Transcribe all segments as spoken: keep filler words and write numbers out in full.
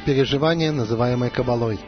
Переживание, называемое Каббалой.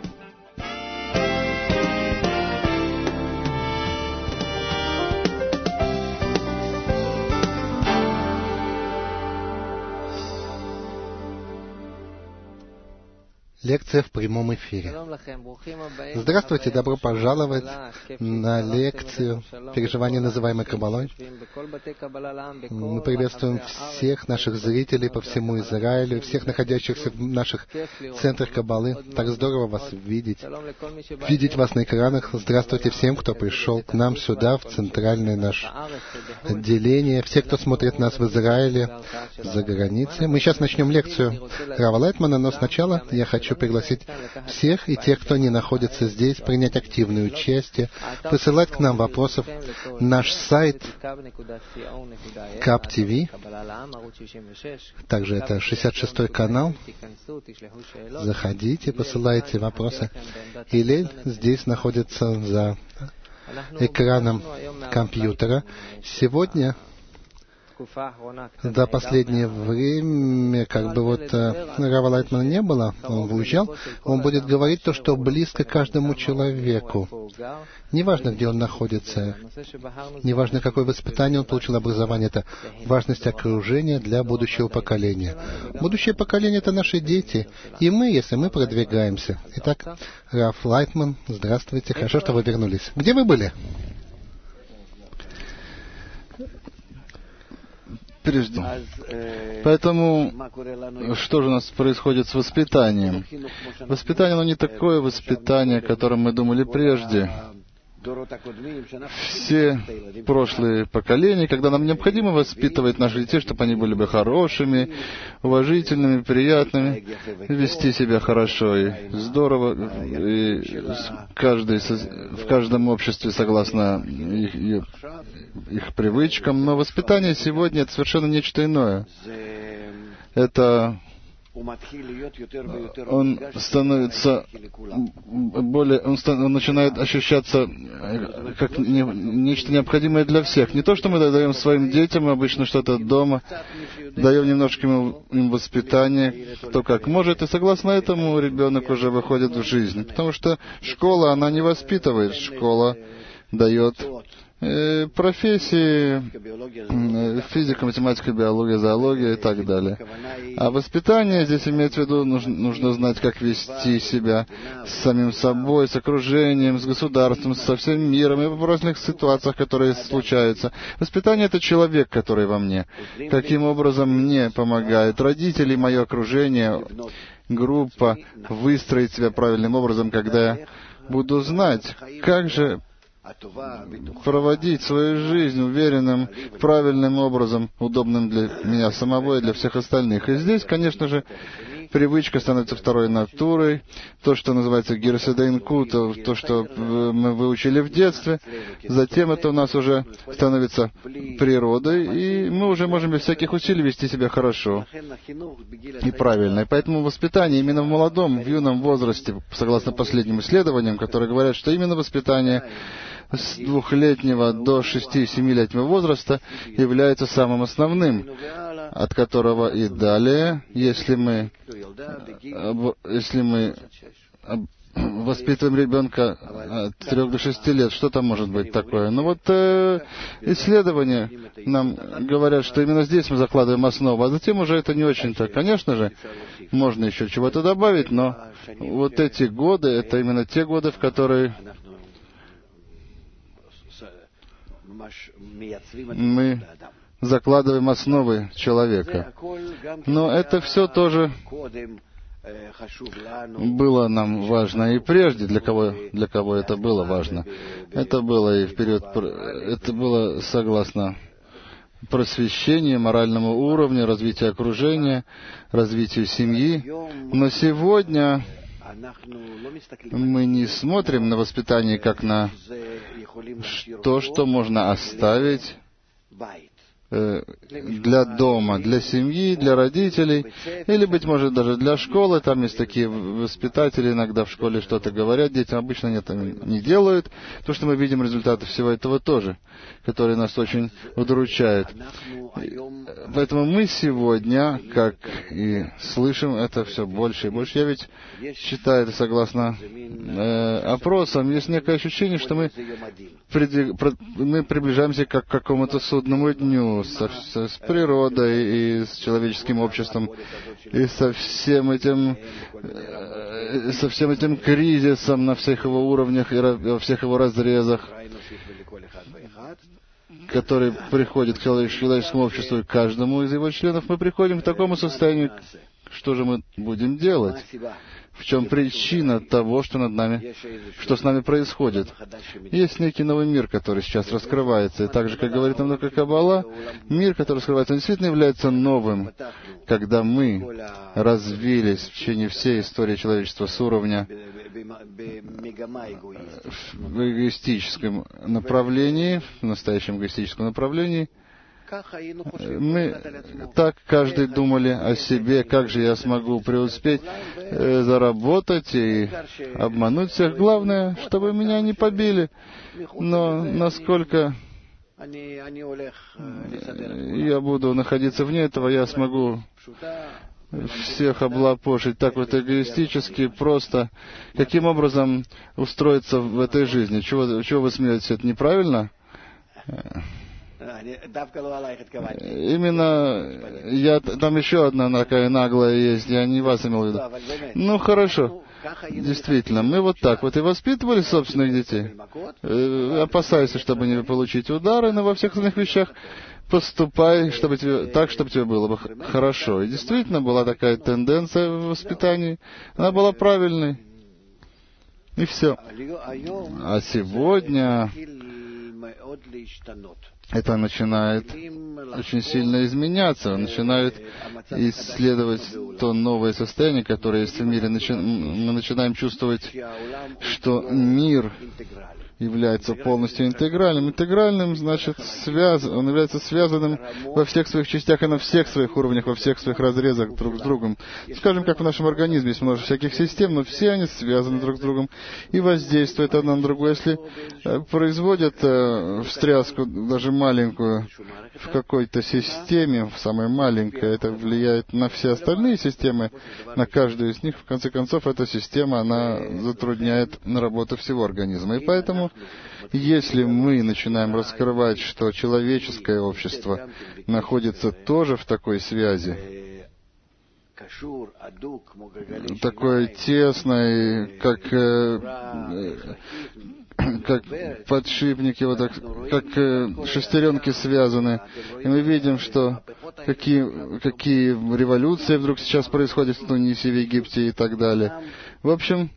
Лекция в прямом эфире. Здравствуйте, добро пожаловать на лекцию «Переживание, называемое Каббалой». Мы приветствуем всех наших зрителей по всему Израилю, всех находящихся в наших центрах Каббалы. Так здорово вас видеть, видеть вас на экранах. Здравствуйте всем, кто пришел к нам сюда, в центральное наше отделение, все, кто смотрит нас в Израиле, за границей. Мы сейчас начнем лекцию Рава Лайтмана, но сначала я хочу пригласить всех и тех, кто не находится здесь, принять активное участие, присылать к нам вопросов. Наш сайт кап ти ви, также это шестьдесят шестой канал. Заходите, посылайте вопросы. Илель здесь находится за экраном компьютера. Сегодня за последнее время, как бы вот Рава Лайтмана не было, он уезжал, он будет говорить то, что близко каждому человеку. Неважно, где он находится, неважно, какое воспитание он получил, образование, это важность окружения для будущего поколения. Будущее поколение — это наши дети, и мы, если мы продвигаемся. Итак, Рав Лайтман, здравствуйте, хорошо, что вы вернулись. Где вы были? Прежде. Поэтому, что же у нас происходит с воспитанием? Воспитание, оно не такое воспитание, о котором мы думали прежде. Все прошлые поколения, когда нам необходимо воспитывать наших детей, чтобы они были бы хорошими, уважительными, приятными, вести себя хорошо и здорово, и каждый, в каждом обществе согласно их, их, их привычкам. Но воспитание сегодня — это совершенно нечто иное. Это он становится более, он, ста, он начинает ощущаться как не, нечто необходимое для всех. Не то, что мы даем своим детям обычно что-то дома, даем немножко им, им воспитание, кто как может, и согласно этому ребенок уже выходит в жизнь. Потому что школа, она не воспитывает, школа дает профессии, физика, математика, биология, зоология и так далее. А воспитание здесь имеется в виду, нужно, нужно знать, как вести себя с самим собой, с окружением, с государством, со всем миром и в разных ситуациях, которые случаются. Воспитание — это человек, который во мне. Каким образом мне помогают родители, мое окружение, группа выстроить себя правильным образом, когда я буду знать, как же проводить свою жизнь уверенным, правильным образом, удобным для меня самого и для всех остальных. И здесь, конечно же, привычка становится второй натурой. То, что называется гирседейнку, то, то, что мы выучили в детстве, затем это у нас уже становится природой, и мы уже можем без всяких усилий вести себя хорошо и правильно. И поэтому воспитание именно в молодом, в юном возрасте, согласно последним исследованиям, которые говорят, что именно воспитание с двухлетнего до шести-семилетнего возраста является самым основным, от которого и далее, если мы, если мы воспитываем ребенка от трех до шести лет, что там может быть такое? Ну вот э, исследования нам говорят, что именно здесь мы закладываем основу, а затем уже это не очень-то. Конечно же, можно еще чего-то добавить, но вот эти годы, это именно те годы, в которые мы закладываем основы человека. Но это все тоже было нам важно и прежде, для кого, для кого это было важно. Это было и в период, это было согласно просвещению, моральному уровню, развитию окружения, развитию семьи. Но сегодня мы не смотрим на воспитание как на то, что можно оставить для дома, для семьи, для родителей, или, быть может, даже для школы. Там есть такие воспитатели, иногда в школе что-то говорят детям, обычно они это не делают, потому что мы видим результаты всего этого тоже, которые нас очень удручают. Поэтому мы сегодня, как и слышим это все больше и больше, я ведь считаю это согласно э, опросам, есть некое ощущение, что мы, приди, мы приближаемся как к какому-то судному дню, Со, со, с природой и с человеческим обществом, и со всем этим, э, со всем этим кризисом на всех его уровнях и во всех его разрезах, который приходит к человеческому обществу и каждому из его членов, мы приходим к такому состоянию, что же мы будем делать? В чем причина того, что над нами, что с нами происходит? Есть некий новый мир, который сейчас раскрывается. И так же, как говорит нам Каббала, мир, который раскрывается, он действительно является новым, когда мы развились в течение всей истории человечества с уровня в эгоистическом направлении, в настоящем эгоистическом направлении. Мы так каждый думали о себе, как же я смогу преуспеть, э, заработать и обмануть всех. Главное, чтобы меня не побили. Но насколько я буду находиться вне этого, я смогу всех облапошить так вот эгоистически, просто. Каким образом устроиться в этой жизни? Чего, чего вы смеетесь? Это неправильно? Именно я, там еще одна такая наглая есть, я не вас имел в виду. Ну, хорошо. Действительно, мы вот так вот и воспитывали собственных детей. Э, опасайся, чтобы не получить удары, но во всех остальных вещах поступай чтобы тебе, так, чтобы тебе было бы хорошо. И действительно была такая тенденция в воспитании. Она была правильной. И все. А сегодня это начинает очень сильно изменяться, начинает исследовать то новое состояние, которое есть в мире. Мы начинаем чувствовать, что мир является полностью интегральным. Интегральным, значит, связ... он является связанным во всех своих частях и на всех своих уровнях, во всех своих разрезах друг с другом. Скажем, как в нашем организме есть множество всяких систем, но все они связаны друг с другом и воздействуют одна на другую. Если производят встряску, даже маленькую, в какой-то системе, в самой маленькой, это влияет на все остальные системы, на каждую из них. В конце концов, эта система, она затрудняет работу всего организма. И поэтому, если мы начинаем раскрывать, что человеческое общество находится тоже в такой связи, такой тесной, как, как подшипники, вот так, как шестеренки связаны, и мы видим, что какие, какие революции вдруг сейчас происходят в Тунисе, в Египте и так далее. В общем,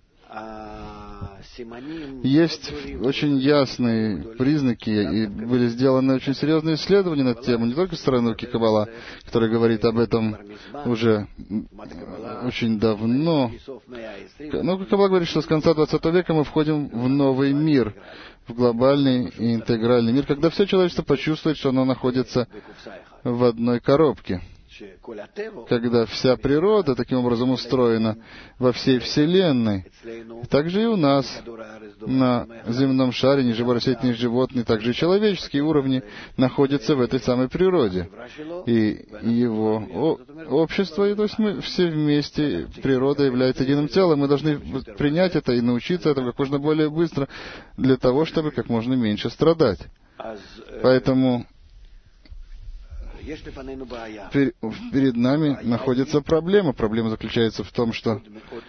есть очень ясные признаки, и были сделаны очень серьезные исследования на эту тему, не только со стороны науки Каббала, которая говорит об этом уже очень давно. Наука Каббала говорит, что с конца двадцатого века мы входим в новый мир, в глобальный и интегральный мир, когда все человечество почувствует, что оно находится в одной коробке. Когда вся природа таким образом устроена во всей Вселенной. Также и у нас на земном шаре неживорастительные животные, также и человеческие уровни находятся в этой самой природе. И его общество, и то есть мы все вместе, природа является единым целым. Мы должны принять это и научиться этому как можно более быстро, для того, чтобы как можно меньше страдать. Поэтому перед нами находится проблема. Проблема заключается в том, что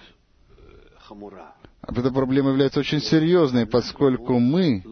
эта проблема является очень серьезной, поскольку мы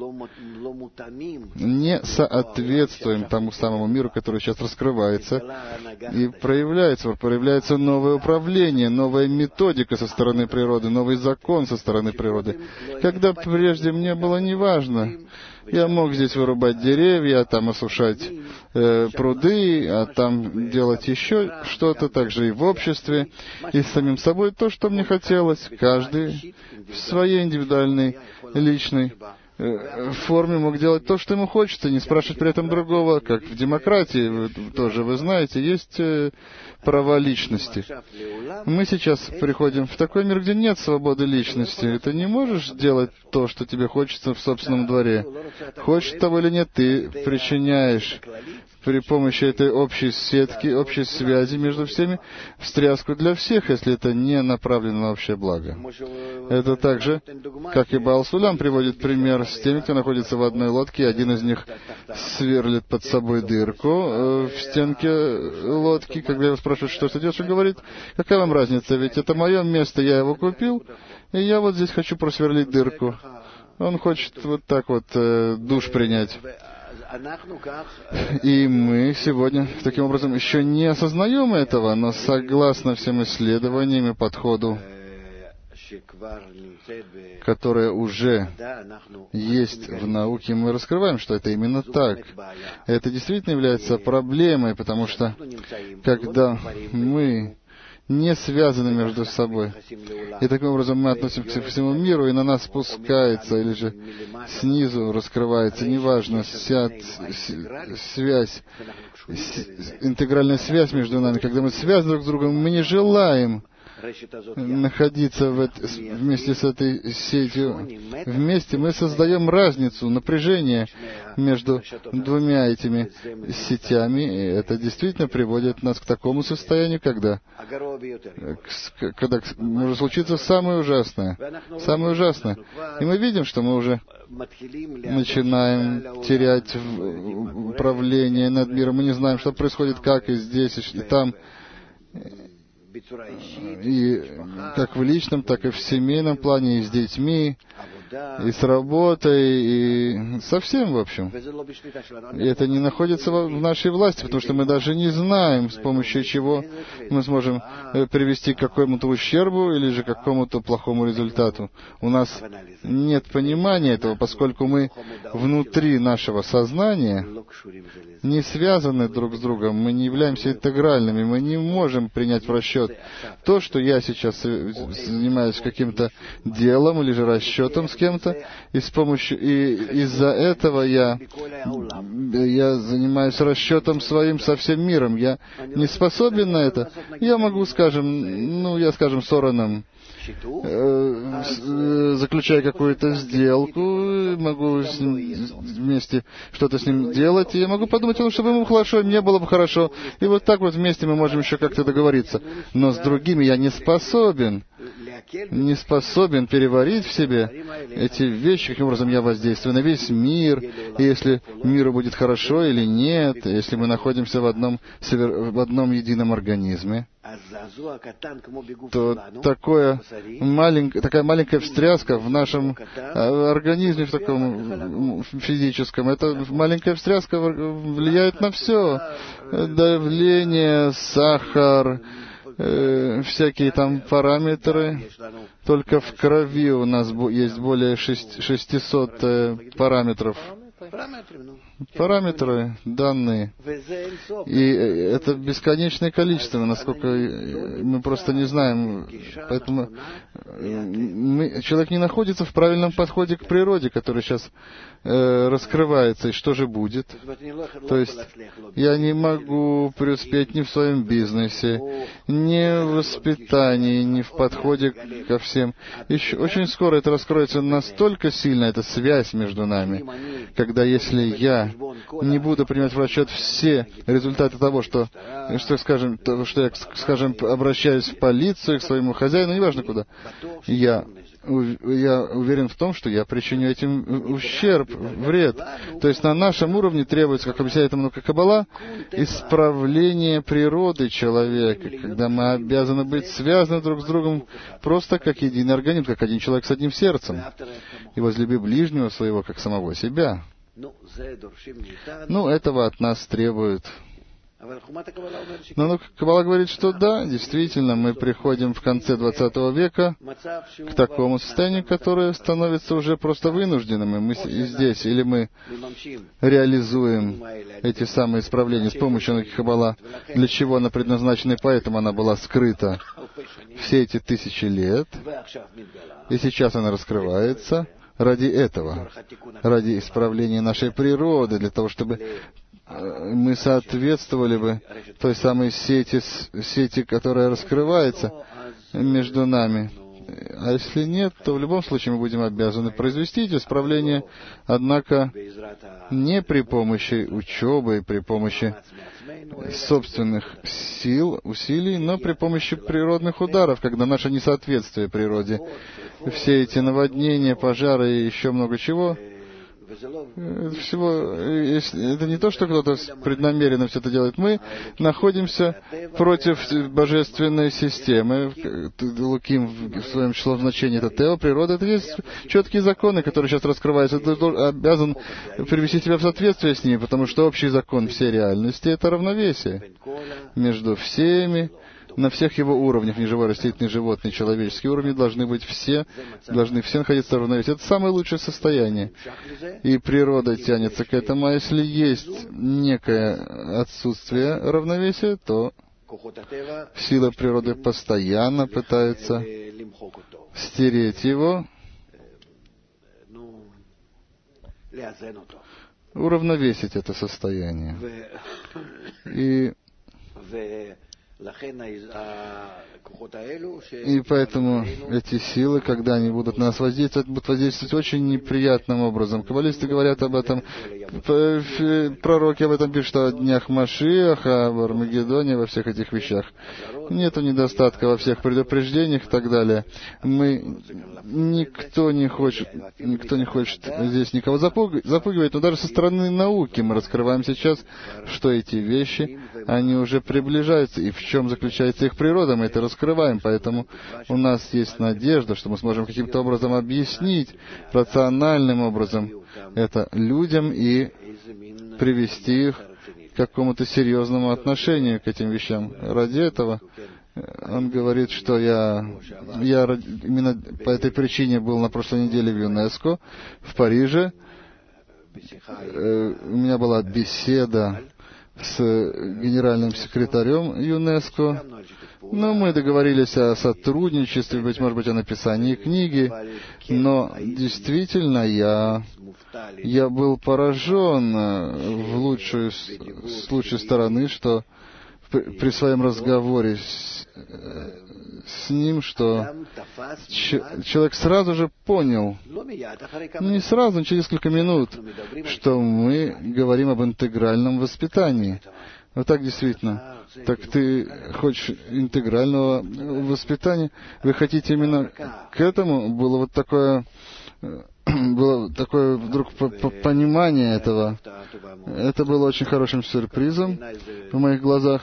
не соответствуем тому самому миру, который сейчас раскрывается, и проявляется, проявляется новое управление, новая методика со стороны природы, новый закон со стороны природы. Когда прежде мне было неважно, я мог здесь вырубать деревья, там осушать э, пруды, а там делать еще что-то, также и в обществе, и с самим собой то, что мне хотелось, каждый в своей индивидуальной, личной форме мог делать то, что ему хочется, не спрашивать при этом другого, как в демократии, вы, тоже вы знаете, есть права личности. Мы сейчас приходим в такой мир, где нет свободы личности. Ты не можешь делать то, что тебе хочется в собственном дворе. Хочешь того или нет, ты причиняешь при помощи этой общей сетки, общей связи между всеми встряску для всех, если это не направлено на общее благо. Это так же, как и Баал Сулам приводит пример с теми, кто находится в одной лодке, один из них сверлит под собой дырку в стенке лодки. Когда его спрашивают, что ты делаешь, он говорит: какая вам разница, ведь это мое место, я его купил, и я вот здесь хочу просверлить дырку. Он хочет вот так вот э, душ принять. И мы сегодня, таким образом, еще не осознаем этого, но согласно всем исследованиям и подходу, которое уже есть в науке, мы раскрываем, что это именно так. Это действительно является проблемой, потому что когда мы не связаны между собой, и таким образом мы относимся к всему миру, и на нас спускается, или же снизу раскрывается, неважно, вся связь, интегральная связь между нами, когда мы связаны друг с другом, мы не желаем находиться в это, вместе с этой сетью. Вместе мы создаем разницу, напряжение между двумя этими сетями, и это действительно приводит нас к такому состоянию, когда, когда может случиться самое ужасное. Самое ужасное. И мы видим, что мы уже начинаем терять управление над миром. Мы не знаем, что происходит, как и здесь, и там. И как в личном, так и в семейном плане, и с детьми, и с работой, и со всем, в общем. И это не находится в нашей власти, потому что мы даже не знаем, с помощью чего мы сможем привести к какому-то ущербу или же к какому-то плохому результату. У нас нет понимания этого, поскольку мы внутри нашего сознания не связаны друг с другом, мы не являемся интегральными, мы не можем принять в расчет то, что я сейчас занимаюсь каким-то делом или же расчетом с кем-то, и с помощью и из-за этого я я занимаюсь расчетом своим со всем миром. Я не способен на это. Я могу, скажем, ну, я, скажем, с Ораном заключая какую-то сделку, могу с ним вместе что-то с ним делать, и я могу подумать, ну, чтобы ему хорошо, и мне было бы хорошо. И вот так вот вместе мы можем еще как-то договориться. Но с другими я не способен, не способен переварить в себе эти вещи, каким образом я воздействую на весь мир, и если миру будет хорошо или нет, если мы находимся в одном, в одном едином организме, то такое маленькое, такая маленькая встряска в нашем организме, в таком физическом, эта маленькая встряска влияет на все. Давление, сахар, э, всякие там параметры. Только в крови у нас есть более шестисот э, параметров. Параметры, данные. И это бесконечное количество, насколько мы просто не знаем. Поэтому мы, человек не находится в правильном подходе к природе, который сейчас э, раскрывается. И что же будет? То есть я не могу преуспеть ни в своем бизнесе, ни в воспитании, ни в подходе ко всем. Еще очень скоро это раскроется настолько сильно, эта связь между нами, когда если я не буду принимать в расчет все результаты того, что, что, скажем, то, что я, скажем, обращаюсь в полицию, к своему хозяину, неважно куда, я, я уверен в том, что я причиню этим ущерб, вред. То есть на нашем уровне требуется, как объясняет Манука Каббала, исправление природы человека, когда мы обязаны быть связаны друг с другом просто как единый организм, как один человек с одним сердцем. И возлюби ближнего своего, как самого себя. Ну, этого от нас требует. Но Каббала говорит, что да, действительно, мы приходим в конце двадцатого века к такому состоянию, которое становится уже просто вынужденным. И мы здесь, или мы реализуем эти самые исправления с помощью Каббала, для чего она предназначена, и поэтому она была скрыта все эти тысячи лет, и сейчас она раскрывается. ради этого, ради исправления нашей природы, для того, чтобы мы соответствовали бы той самой сети, сети, которая раскрывается между нами. А если нет, то в любом случае мы будем обязаны произвести эти исправления, однако не при помощи учебы, при помощи собственных сил, усилий, но при помощи природных ударов, когда наше несоответствие природе, все эти наводнения, пожары и еще много чего, всего, это не то, что кто-то преднамеренно все это делает. Мы находимся против божественной системы. Луким в своем числовом значении это Тео, природа. Это есть четкие законы, которые сейчас раскрываются. Ты обязан привести себя в соответствие с ними, потому что общий закон всей реальности — это равновесие между всеми. На всех его уровнях, неживой, растительный, животный, человеческий уровни, должны быть все, должны все находиться в равновесии. Это самое лучшее состояние. И природа тянется к этому. А если есть некое отсутствие равновесия, то сила природы постоянно пытается стереть его, уравновесить это состояние. И И поэтому эти силы, когда они будут на нас воздействовать, будут воздействовать очень неприятным образом. Каббалисты говорят об этом, пророки об этом пишут о днях Машиаха, об Армагеддоне, во всех этих вещах. Нету недостатка во всех предупреждениях и так далее. Мы, никто не хочет, никто не хочет здесь никого запугивать, но даже со стороны науки мы раскрываем сейчас, что эти вещи, они уже приближаются, и в чем заключается их природа, мы это раскрываем, поэтому у нас есть надежда, что мы сможем каким-то образом объяснить, рациональным образом это людям и привести их к какому-то серьезному отношению к этим вещам. Ради этого он говорит, что я, я именно по этой причине был на прошлой неделе в ЮНЕСКО, в Париже. У меня была беседа с генеральным секретарем ЮНЕСКО. Но мы договорились о сотрудничестве, быть может быть, о написании книги. Но действительно я, я был поражен в лучшую, с лучшей стороны, что при своем разговоре с, с ним, что ч, человек сразу же понял, не сразу, через несколько минут, что мы говорим об интегральном воспитании. Вот так действительно. Так ты хочешь интегрального воспитания? Вы хотите именно к этому? Было вот такое, было такое вдруг понимание этого. Это было очень хорошим сюрпризом в моих глазах.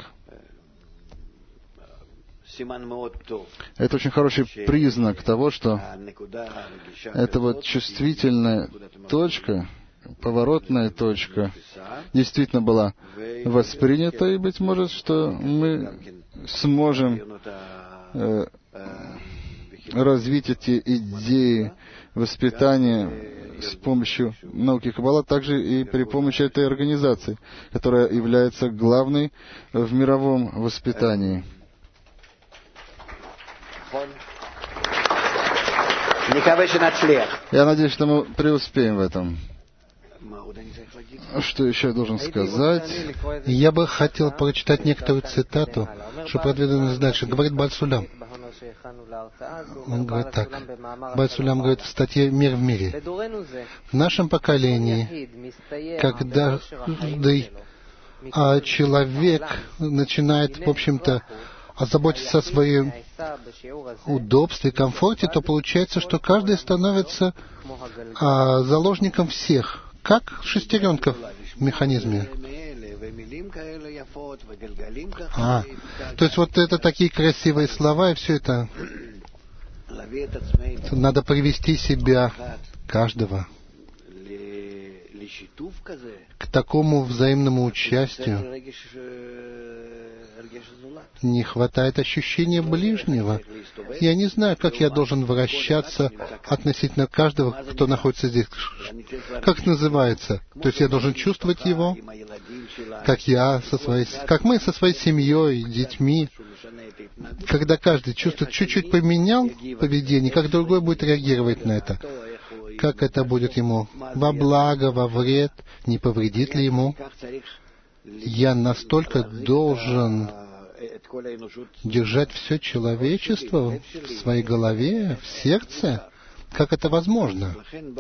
Это очень хороший признак того, что эта вот чувствительная точка, поворотная точка, действительно была воспринята, и, быть может, что мы сможем э, развить эти идеи воспитания с помощью науки Каббала, также и при помощи этой организации, которая является главной в мировом воспитании. Я надеюсь, что мы преуспеем в этом. Что еще я должен сказать? Я бы хотел прочитать некоторую цитату, чтобы продвинуться дальше. Говорит Бааль Сулям. Он говорит так. Бааль Сулям говорит в статье «Мир в мире». В нашем поколении, когда а человек начинает, в общем-то, заботиться о своем удобстве, комфорте, то получается, что каждый становится а, заложником всех, как шестеренка в механизме. А, то есть вот это такие красивые слова, и все это надо привести себя, каждого, к такому взаимному участию. Не хватает ощущения ближнего. Я не знаю, как я должен вращаться относительно каждого, кто находится здесь. Как это называется? То есть я должен чувствовать его, как я со своей, как мы со своей семьей, детьми. Когда каждый чувствует, чуть-чуть поменял поведение, как другой будет реагировать на это. как это будет ему во благо, во вред, не повредит ли ему. Я настолько должен держать все человечество в своей голове, в сердце. Как это возможно?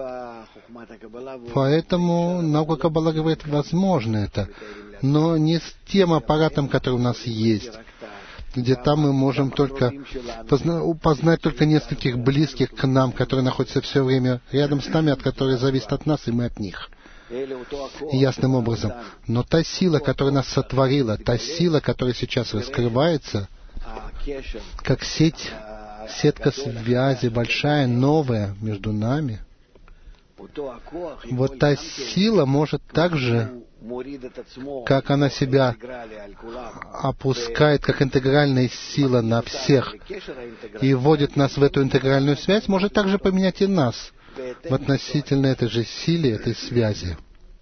Поэтому наука Каббала говорит, возможно это, но не с тем аппаратом, который у нас есть, где там мы можем только позна- познать только нескольких близких к нам, которые находятся все время рядом с нами, от которых зависит от нас, и мы от них. Ясным образом. Но та сила, которая нас сотворила, та сила, которая сейчас раскрывается, как сеть, сетка связи большая, новая между нами, вот та сила может также, как она себя опускает, как интегральная сила на всех, и вводит нас в эту интегральную связь, может также поменять и нас в относительно этой же силе, этой связи.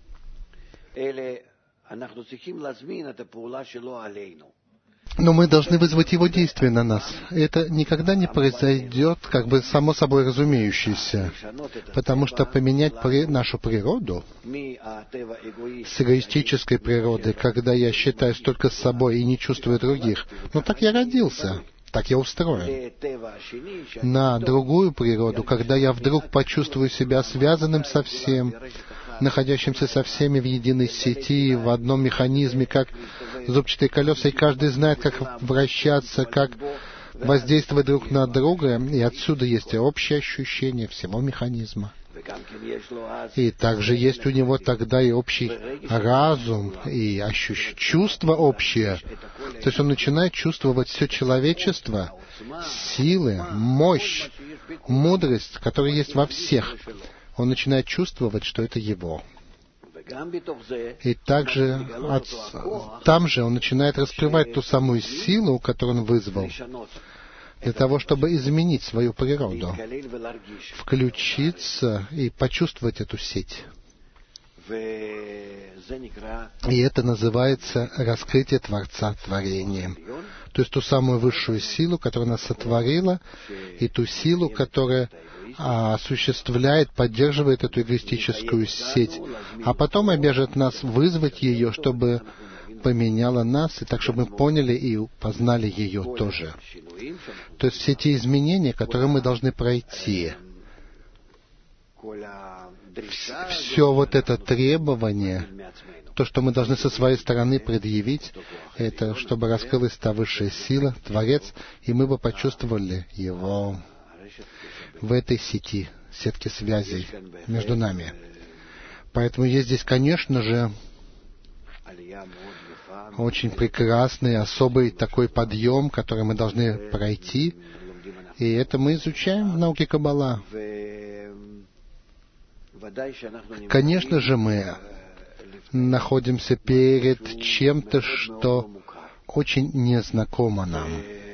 Но мы должны вызвать его действие на нас. Это никогда не произойдет, как бы само собой разумеющееся, потому что поменять при... нашу природу с эгоистической природы, когда я считаюсь только с собой и не чувствую других, ну так я родился. Так я устроен. На другую природу, когда я вдруг почувствую себя связанным со всем, находящимся со всеми в единой сети, в одном механизме, как зубчатые колеса, и каждый знает, как вращаться, как воздействовать друг на друга, и отсюда есть общее ощущение всего механизма. И также есть у него тогда и общий разум, и ощущ... чувство общее. То есть он начинает чувствовать все человечество, силы, мощь, мудрость, которая есть во всех. Он начинает чувствовать, что это его. И также от... там же он начинает раскрывать ту самую силу, которую он вызвал, для того, чтобы изменить свою природу, включиться и почувствовать эту сеть. И это называется раскрытие Творца творением. То есть ту самую высшую силу, которая нас сотворила, и ту силу, которая осуществляет, поддерживает эту эгоистическую сеть, а потом обяжет нас вызвать ее, чтобы поменяла нас, и так, чтобы мы поняли и познали ее тоже. То есть все те изменения, которые мы должны пройти, все вот это требование, то, что мы должны со своей стороны предъявить, это чтобы раскрылась та высшая сила, Творец, и мы бы почувствовали Его в этой сети, сетке связей между нами. Поэтому есть здесь, конечно же, очень прекрасный, особый такой подъем, который мы должны пройти, и это мы изучаем в науке Каббала. Конечно же, мы находимся перед чем-то, что очень незнакомо нам.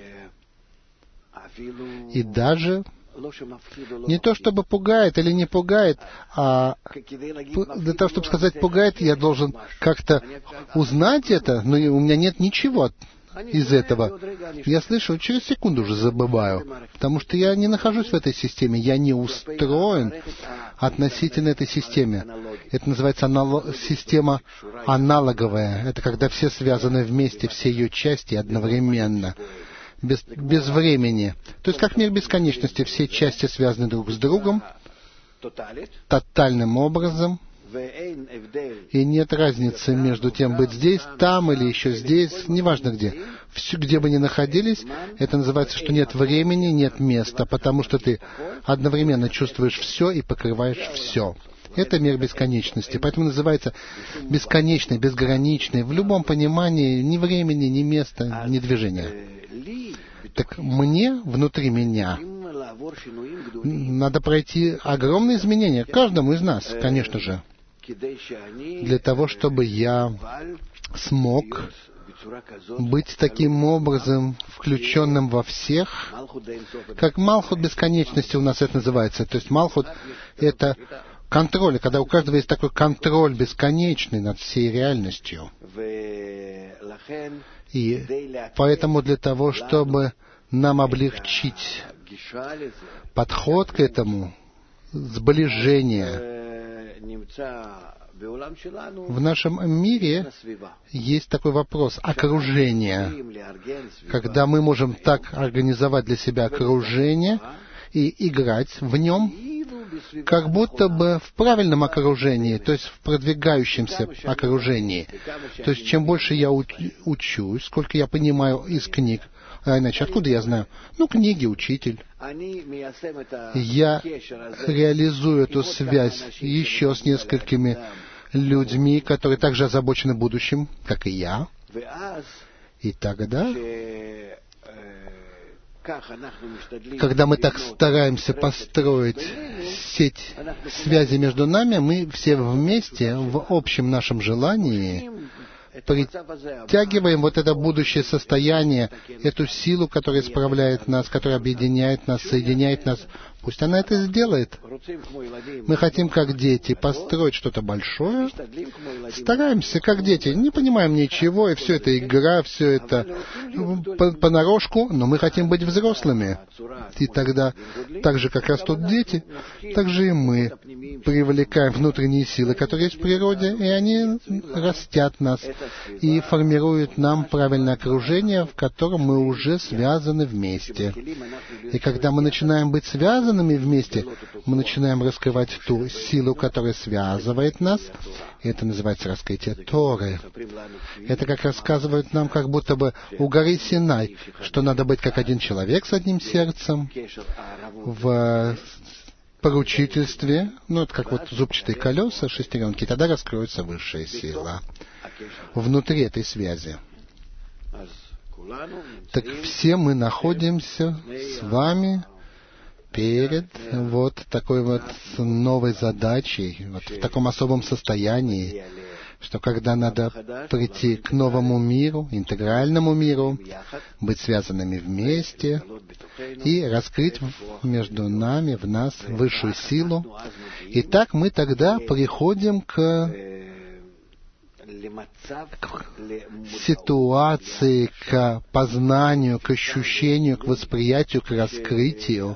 И даже не то, чтобы пугает или не пугает, а для того, чтобы сказать пугает, я должен как-то узнать это, но у меня нет ничего из этого. Я слышу, через секунду уже забываю, потому что я не нахожусь в этой системе, я не устроен относительно этой системы. Это называется анало- система аналоговая. Это когда все связаны вместе, все ее части одновременно. Без, без времени. То есть как мир бесконечности, все части связаны друг с другом, тотальным образом, и нет разницы между тем быть здесь, там или еще здесь, неважно где. Все, где бы ни находились, это называется, что нет времени, нет места, потому что ты одновременно чувствуешь все и покрываешь все. Это мир бесконечности. Поэтому называется бесконечный, безграничный, в любом понимании ни времени, ни места, ни движения. Так мне, внутри меня, надо пройти огромные изменения, каждому из нас, конечно же, для того, чтобы я смог быть таким образом включенным во всех, как Малхут бесконечности у нас это называется. То есть Малхут — это контроль, когда у каждого есть такой контроль бесконечный над всей реальностью. И поэтому для того, чтобы нам облегчить подход к этому сближения. В нашем мире есть такой вопрос окружения. Когда мы можем так организовать для себя окружение и играть в нем, как будто бы в правильном окружении, то есть в продвигающемся окружении. То есть чем больше я учусь, сколько я понимаю из книг, а иначе откуда я знаю? Ну, книги, учитель. Я реализую эту связь еще с несколькими людьми, которые также озабочены будущим, как и я. И тогда, когда мы так стараемся построить сеть связи между нами, мы все вместе в общем нашем желании притягиваем вот это будущее состояние, эту силу, которая исправляет нас, которая объединяет нас, соединяет нас. Пусть она это сделает. Мы хотим, как дети, построить что-то большое. Стараемся, как дети. Не понимаем ничего, и все это игра, все это понарошку, но мы хотим быть взрослыми. И тогда, так же, как растут дети, так же и мы привлекаем внутренние силы, которые есть в природе, и они растят нас и формируют нам правильное окружение, в котором мы уже связаны вместе. И когда мы начинаем быть связаны, вместе, мы начинаем раскрывать ту силу, которая связывает нас. И это называется раскрытие Торы. Это как рассказывают нам, как будто бы у горы Синай, что надо быть как один человек с одним сердцем в поручительстве, ну, это как вот зубчатые колеса, шестеренки, тогда раскроется высшая сила внутри этой связи. Так все мы находимся с вами перед вот такой вот новой задачей, вот в таком особом состоянии, что когда надо прийти к новому миру, интегральному миру, быть связанными вместе и раскрыть между нами, в нас, высшую силу. И так мы тогда приходим к, к ситуации, к познанию, к ощущению, к восприятию, к раскрытию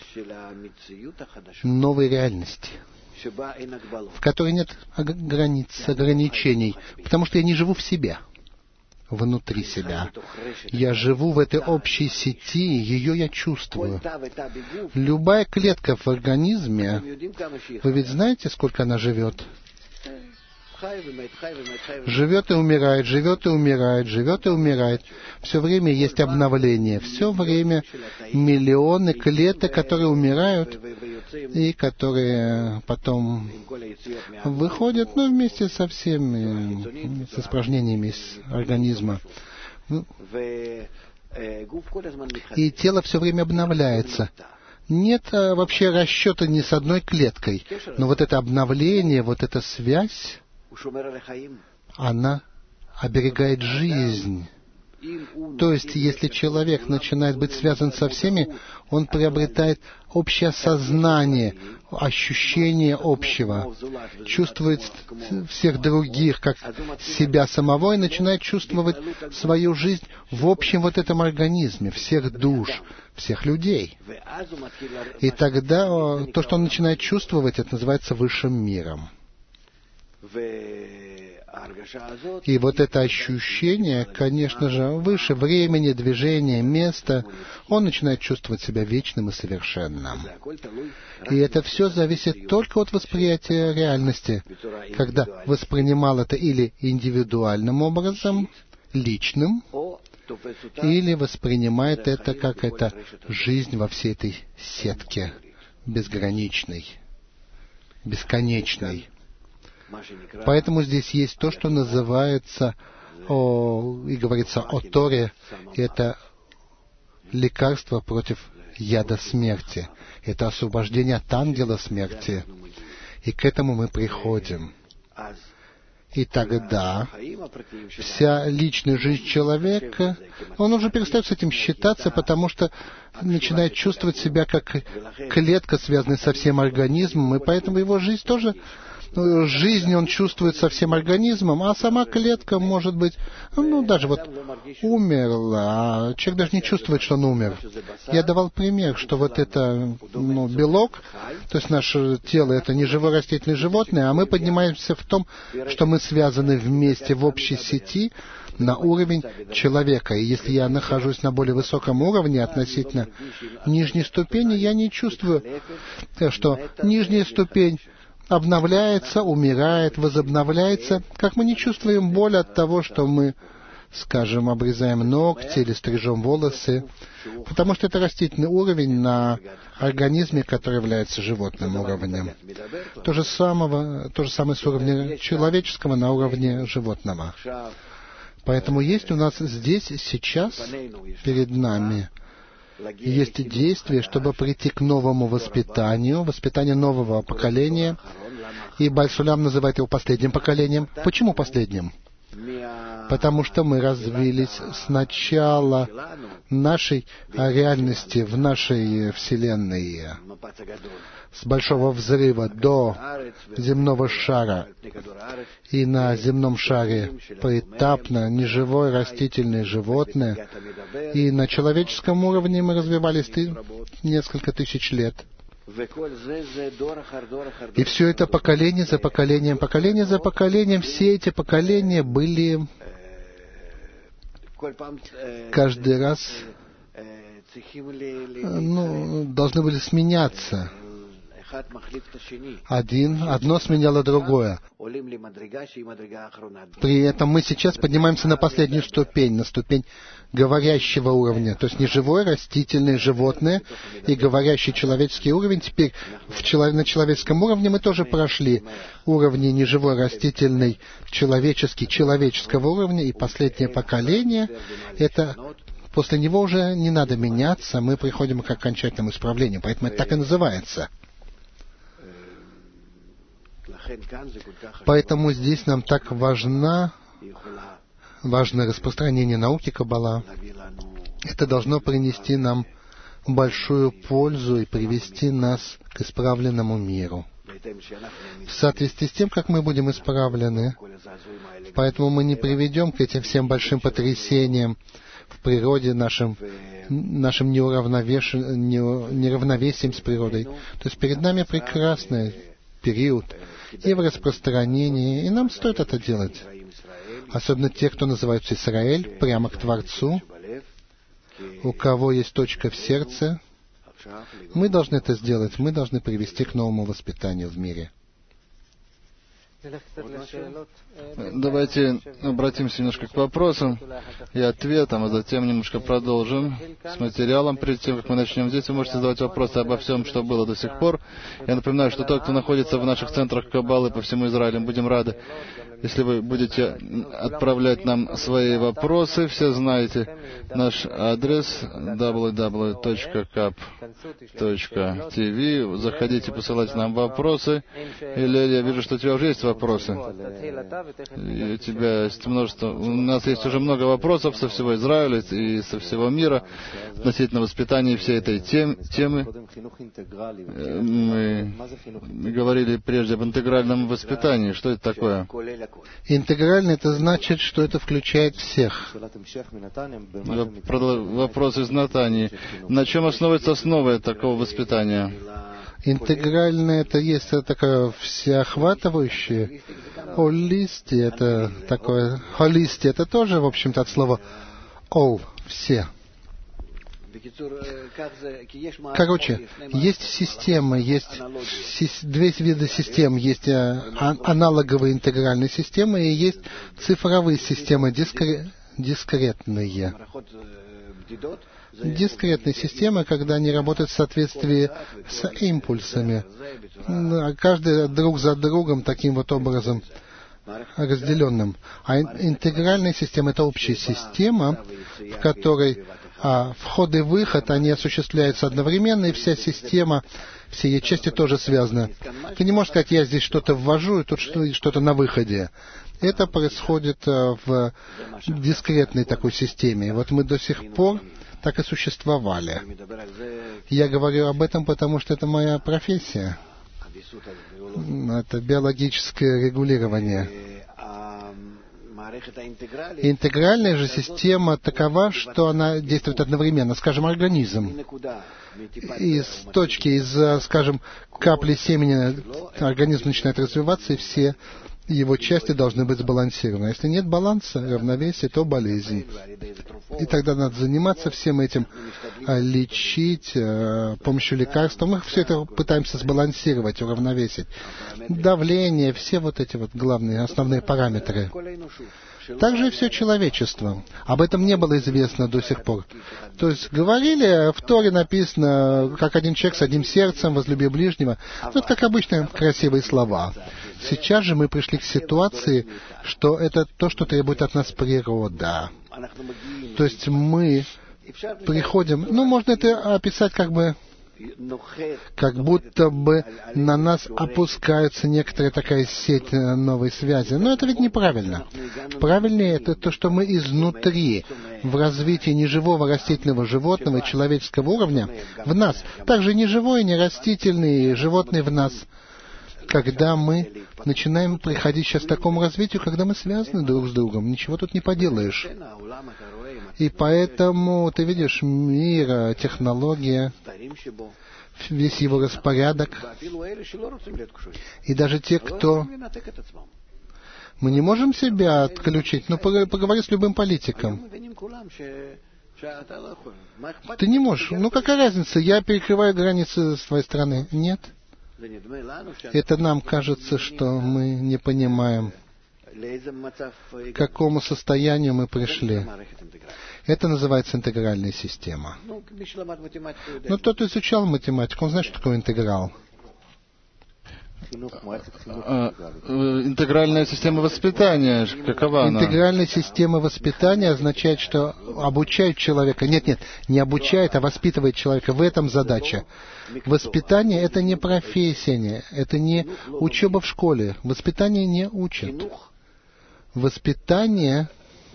новой реальности, в которой нет границ, ограничений, потому что я не живу в себе, внутри себя. Я живу в этой общей сети, ее я чувствую. Любая клетка в организме, вы ведь знаете, сколько она живет? Живет и умирает, живет и умирает, живет и умирает. Все время есть обновление. Все время миллионы клеток, которые умирают и которые потом выходят, ну, вместе со всеми, с испражнениями из организма. И тело все время обновляется. Нет а, вообще расчета ни с одной клеткой. Но вот это обновление, вот эта связь, она оберегает жизнь. То есть, если человек начинает быть связан со всеми, он приобретает общее сознание, ощущение общего, чувствует всех других, как себя самого, и начинает чувствовать свою жизнь в общем вот этом организме, всех душ, всех людей. И тогда то, что он начинает чувствовать, это называется высшим миром. И вот это ощущение, конечно же, выше времени, движения, места, он начинает чувствовать себя вечным и совершенным. И это все зависит только от восприятия реальности, когда воспринимал это или индивидуальным образом, личным, или воспринимает это как это жизнь во всей этой сетке безграничной, бесконечной. Поэтому здесь есть то, что называется, о, и говорится о Торе, это лекарство против яда смерти. Это освобождение от ангела смерти. И к этому мы приходим. И тогда вся личная жизнь человека, он уже перестает с этим считаться, потому что начинает чувствовать себя как клетка, связанная со всем организмом, и поэтому его жизнь тоже ну, жизнь он чувствует со всем организмом, а сама клетка, может быть, ну, даже вот умерла, а человек даже не чувствует, что он умер. Я давал пример, что вот это, ну, белок, то есть наше тело — это не живое растительное животное, а мы поднимаемся в том, что мы связаны вместе в общей сети на уровень человека. И если я нахожусь на более высоком уровне относительно нижней ступени, я не чувствую, что нижняя ступень обновляется, умирает, возобновляется, как мы не чувствуем боль от того, что мы, скажем, обрезаем ногти или стрижем волосы, потому что это растительный уровень на организме, который является животным уровнем. То же самое, то же самое с уровня человеческого на уровне животного. Поэтому есть у нас здесь, сейчас, перед нами, есть действие, чтобы прийти к новому воспитанию, воспитанию нового поколения. И Баль-Сулам называет его последним поколением. Почему последним? Потому что мы развились с начала нашей реальности в нашей Вселенной, с Большого Взрыва до земного шара. И на земном шаре поэтапно неживое растительное животное. И на человеческом уровне мы развивались несколько тысяч лет. И все это поколение за поколением, поколение за поколением, все эти поколения были каждый раз, ну, должны были сменяться. Один, одно сменяло другое. При этом мы сейчас поднимаемся на последнюю ступень, на ступень говорящего уровня. То есть не живое, растительное, животное и говорящий человеческий уровень. Теперь в челов... на человеческом уровне мы тоже прошли уровни неживой, растительный, человеческий, человеческого уровня. И последнее поколение — это... После него уже не надо меняться, мы приходим к окончательному исправлению. Поэтому это так и называется. Поэтому здесь нам так важна, важно распространение науки Каббала. Это должно принести нам большую пользу и привести нас к исправленному миру. В соответствии с тем, как мы будем исправлены, поэтому мы не приведем к этим всем большим потрясениям в природе, нашим, нашим неуравновеш... неравновесием с природой. То есть перед нами прекрасный период и в распространении, и нам стоит это делать. Особенно те, кто называется Израиль, прямо к Творцу, у кого есть точка в сердце. Мы должны это сделать, мы должны привести к новому воспитанию в мире. Давайте обратимся немножко к вопросам и ответам, а затем немножко продолжим с материалом. Перед тем, как мы начнем здесь, вы можете задавать вопросы обо всем, что было до сих пор. Я напоминаю, что тот, кто находится в наших центрах Каббалы по всему Израилю, будем рады, если вы будете отправлять нам свои вопросы. Все знаете наш адрес дабл ю дабл ю дабл ю точка кап точка ти ви. Заходите, посылайте нам вопросы. Или я вижу, что у тебя уже есть вопросы. И у тебя есть множество... У нас есть уже много вопросов со всего Израиля и со всего мира относительно воспитания всей этой тем, темы. Мы говорили прежде об интегральном воспитании. Что это такое? Интегральный — это значит, что это включает всех. Вопрос из Натании. На чем основывается основа такого воспитания? Интегральное — это есть такое всеохватывающее. Холисти — это такое... Холисти — это тоже, в общем-то, от слова all, все. Короче, есть системы, есть две вида систем. Есть аналоговые интегральные системы и есть цифровые системы, дискре... дискретные. Дискретные системы, когда они работают в соответствии с импульсами. Каждый друг за другом таким вот образом разделенным. А интегральная система — это общая система, в которой а, вход и выход, они осуществляются одновременно, и вся система, все ее части тоже связаны. Ты не можешь сказать, я здесь что-то ввожу, и тут что-то на выходе. Это происходит в дискретной такой системе. И вот мы до сих пор так и существовали. Я говорю об этом, потому что это моя профессия. Это биологическое регулирование. Интегральная же система такова, что она действует одновременно. Скажем, организм. Из точки, из, скажем, капли семени организм начинает развиваться, и все его части должны быть сбалансированы. Если нет баланса, равновесия, то болезнь. И тогда надо заниматься всем этим, лечить с помощью лекарств. Мы все это пытаемся сбалансировать, уравновесить. Давление, все вот эти вот главные, основные параметры. Также и все человечество. Об этом не было известно до сих пор. То есть говорили, в Торе написано, как один человек с одним сердцем, возлюби ближнего. Ну, это как обычно красивые слова. Сейчас же мы пришли к ситуации, что это то, что требует от нас природа. То есть мы приходим, ну, можно это описать как бы, как будто бы на нас опускается некоторая такая сеть новой связи. Но это ведь неправильно. Правильнее это то, что мы изнутри, в развитии неживого растительного животного и человеческого уровня, в нас, также неживой, не растительный животный в нас, когда мы начинаем приходить сейчас к такому развитию, когда мы связаны друг с другом, ничего тут не поделаешь. И поэтому, ты видишь, мир, технология, весь его распорядок, и даже те, кто... Мы не можем себя отключить, но поговори с любым политиком. Ты не можешь. Ну, какая разница, я перекрываю границы с твоей страны? Нет. Это нам кажется, что мы не понимаем, к какому состоянию мы пришли. Это называется интегральная система. Но тот, кто изучал математику, он знает, что такое интеграл. Интегральная система воспитания, какова она? Интегральная система воспитания означает, что обучает человека. Нет, нет, не обучает, а воспитывает человека. В этом задача. Воспитание — это не профессия, это не учеба в школе. Воспитание не учат. Воспитание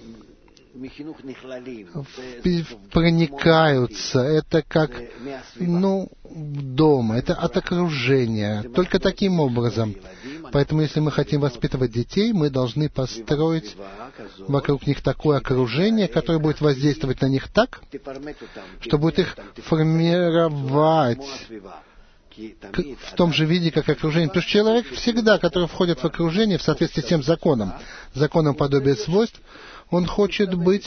проникаются, это как, ну, дома, это от окружения, только таким образом. Поэтому, если мы хотим воспитывать детей, мы должны построить вокруг них такое окружение, которое будет воздействовать на них так, что будет их формировать в том же виде, как окружение. Потому что человек всегда, который входит в окружение в соответствии с тем законом, законом подобия свойств, он хочет быть,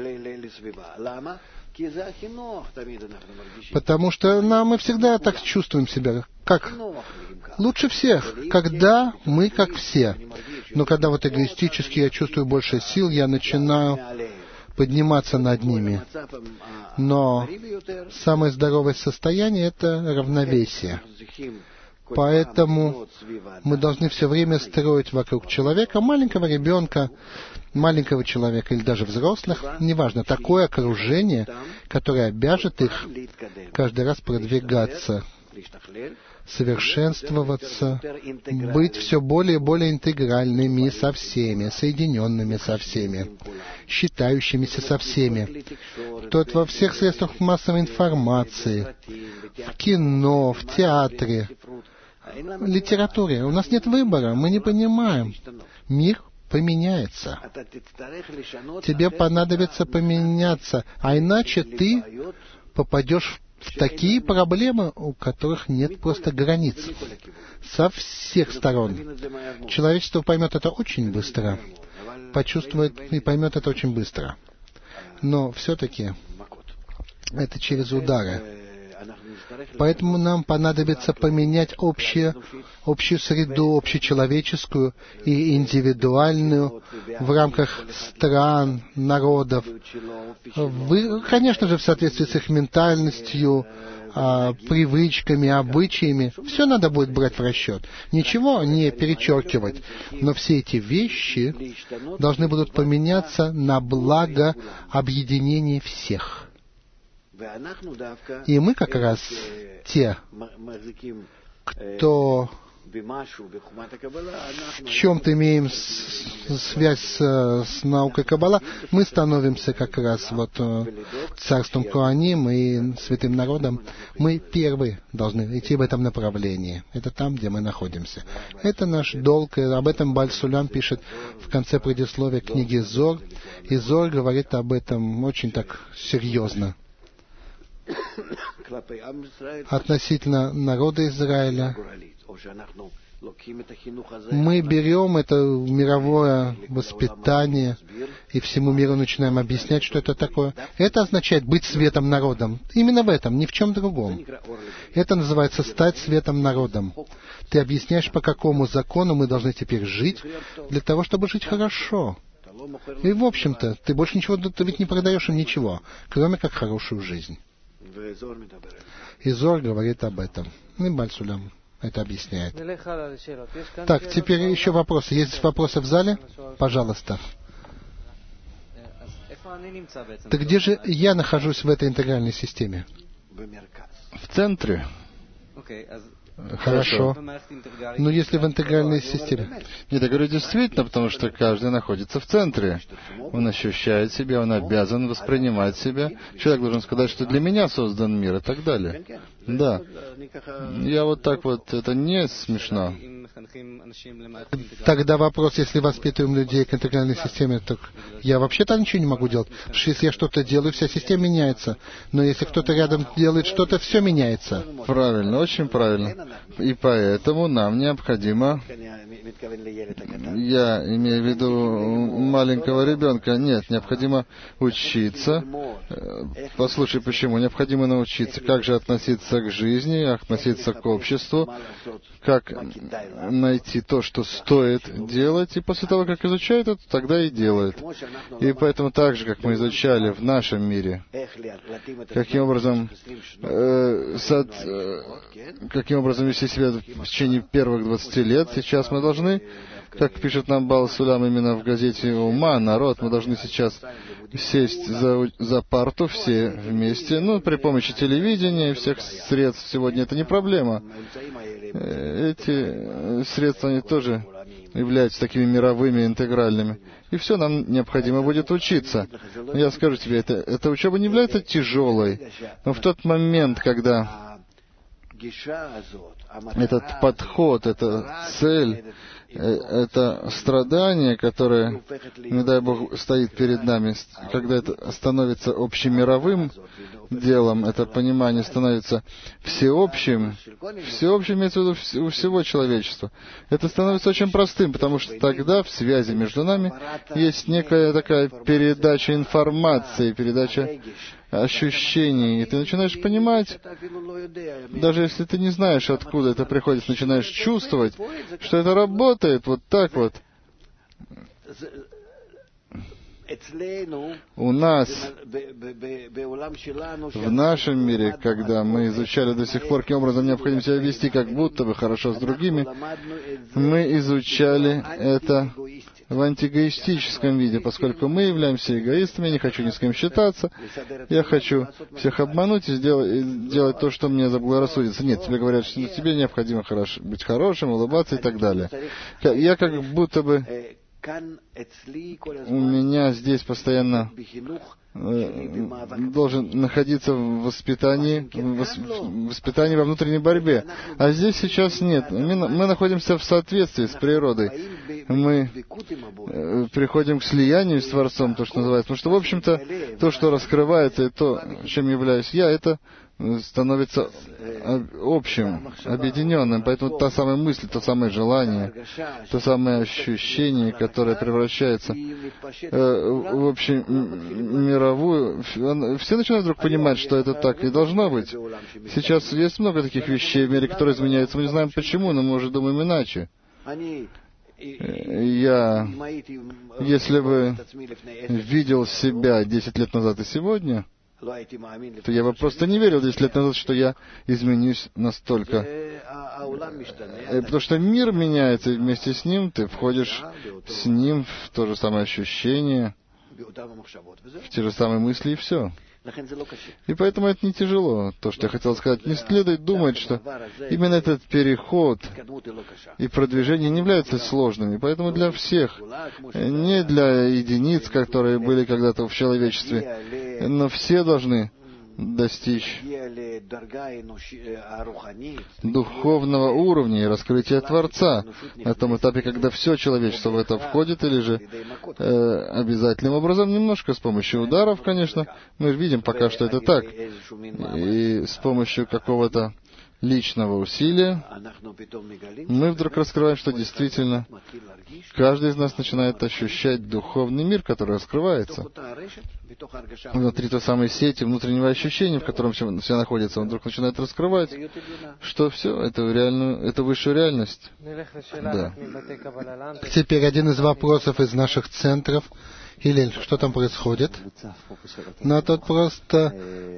потому что нам, мы всегда так чувствуем себя, как лучше всех, когда мы как все. Но когда вот эгоистически я чувствую больше сил, я начинаю подниматься над ними. Но самое здоровое состояние — это равновесие. Поэтому мы должны все время строить вокруг человека, маленького ребенка, маленького человека или даже взрослых, неважно, такое окружение, которое обяжет их каждый раз продвигаться, совершенствоваться, быть все более и более интегральными со всеми, соединенными со всеми, считающимися со всеми. То это во всех средствах массовой информации, в кино, в театре, в литературе. У нас нет выбора, мы не понимаем. Мир поменяется. Тебе понадобится поменяться, а иначе ты попадешь в такие проблемы, у которых нет просто границ. Со всех сторон. Человечество поймет это очень быстро. Почувствует и поймет это очень быстро. Но все-таки это через удары. Поэтому нам понадобится поменять общее, общую среду, общечеловеческую и индивидуальную в рамках стран, народов. Вы, конечно же, в соответствии с их ментальностью, а, привычками, обычаями. Все надо будет брать в расчет. Ничего не перечеркивать. Но все эти вещи должны будут поменяться на благо объединения всех. И мы как раз те, кто в чем-то имеем с, связь с, с наукой Каббала, мы становимся как раз вот царством Коаним и святым народом. Мы первые должны идти в этом направлении. Это там, где мы находимся. Это наш долг, и об этом Бааль Сулам пишет в конце предисловия книги Зор. И Зор говорит об этом очень так серьезно. Относительно народа Израиля, мы берем это мировое воспитание и всему миру начинаем объяснять, что это такое. Это означает быть светом народом. Именно в этом, ни в чем другом. Это называется стать светом народом. Ты объясняешь, по какому закону мы должны теперь жить, для того, чтобы жить хорошо. И, в общем-то, ты больше ничего, ты ведь не продаешь им ничего, кроме как хорошую жизнь. И Зор говорит об этом. И Бааль Сулам это объясняет. Так, теперь еще вопросы. Есть вопросы в зале? Пожалуйста. Так где же я нахожусь в этой интегральной системе? В центре. Хорошо. Но если в интегральной системе... Нет, я говорю действительно, потому что каждый находится в центре. Он ощущает себя, он обязан воспринимать себя. Человек должен сказать, что для меня создан мир и так далее. Да. Я вот так вот, это не смешно. Тогда вопрос, если воспитываем людей к интегральной системе, так я вообще-то ничего не могу делать. Потому что если я что-то делаю, вся система меняется. Но если кто-то рядом делает что-то, все меняется. Правильно, очень правильно. И поэтому нам необходимо, я имею в виду маленького ребенка, нет, необходимо учиться. Послушай, почему? Необходимо научиться, как же относиться к жизни, относиться к обществу, как найти то, что стоит делать, и после того, как изучает это, тогда и делает. И поэтому так же, как мы изучали в нашем мире, каким образом, э, сад, э, каким образом вести себя в течение первых двадцати лет, сейчас мы должны, как пишет нам Бааль Сулам именно в газете «Ума», «Народ», мы должны сейчас сесть за, за парту все вместе, ну, при помощи телевидения и всех средств сегодня это не проблема. Эти средства, они тоже являются такими мировыми, интегральными. И все, нам необходимо будет учиться. Я скажу тебе, это, эта учеба не является тяжелой, но в тот момент, когда этот подход, эта цель, это страдание, которое, не дай Бог, стоит перед нами, когда это становится общемировым делом, это понимание становится всеобщим, всеобщим имеется в виду у всего человечества. Это становится очень простым, потому что тогда в связи между нами есть некая такая передача информации, передача ощущений, и ты начинаешь понимать, даже если ты не знаешь, откуда это приходит, начинаешь чувствовать, что это работает вот так вот. У нас, в нашем мире, когда мы изучали до сих пор, каким образом необходимо себя вести, как будто бы хорошо с другими, мы изучали это в антиэгоистическом виде, поскольку мы являемся эгоистами, я не хочу ни с кем считаться, я хочу всех обмануть и сделать, и делать то, что мне заблагорассудится. Нет, тебе говорят, что тебе необходимо хорош, быть хорошим, улыбаться и так далее. Я как будто бы... У меня здесь постоянно э, должен находиться в воспитании, в воспитании во внутренней борьбе. А здесь сейчас нет. Мы, мы находимся в соответствии с природой. Мы э, приходим к слиянию с Творцом, то, что называется. Потому что, в общем-то, то, что раскрывается, и то, чем являюсь я, это становится общим, объединенным. Поэтому та самая мысль, то самое желание, то самое ощущение, которое превращается э, в общемировую, все начинают вдруг понимать, что это так и должно быть. Сейчас есть много таких вещей в мире, которые изменяются. Мы не знаем почему, но мы уже думаем иначе. Я, если бы видел себя десять лет назад и сегодня, то я бы просто не верил десять лет назад, что я изменюсь настолько. Потому что мир меняется, и вместе с ним ты входишь с ним в то же самое ощущение. в те же самые мысли и все. И поэтому это не тяжело. То, что я хотел сказать, не следует думать, что именно этот переход и продвижение не являются сложными. Поэтому для всех, не для единиц, которые были когда-то в человечестве, но все должны достичь духовного уровня и раскрытия Творца на том этапе, когда все человечество в это входит, или же э, обязательным образом, немножко с помощью ударов, конечно. Мы видим пока что это так. И с помощью какого-то личного усилия мы вдруг раскрываем, что действительно каждый из нас начинает ощущать духовный мир, который раскрывается. Внутри той самой сети, внутреннего ощущения, в котором все, все находится, он вдруг начинает раскрывать, что все, это, реальную, это высшую реальность. Да. Теперь один из вопросов из наших центров. Хилель, что там происходит? Но тут просто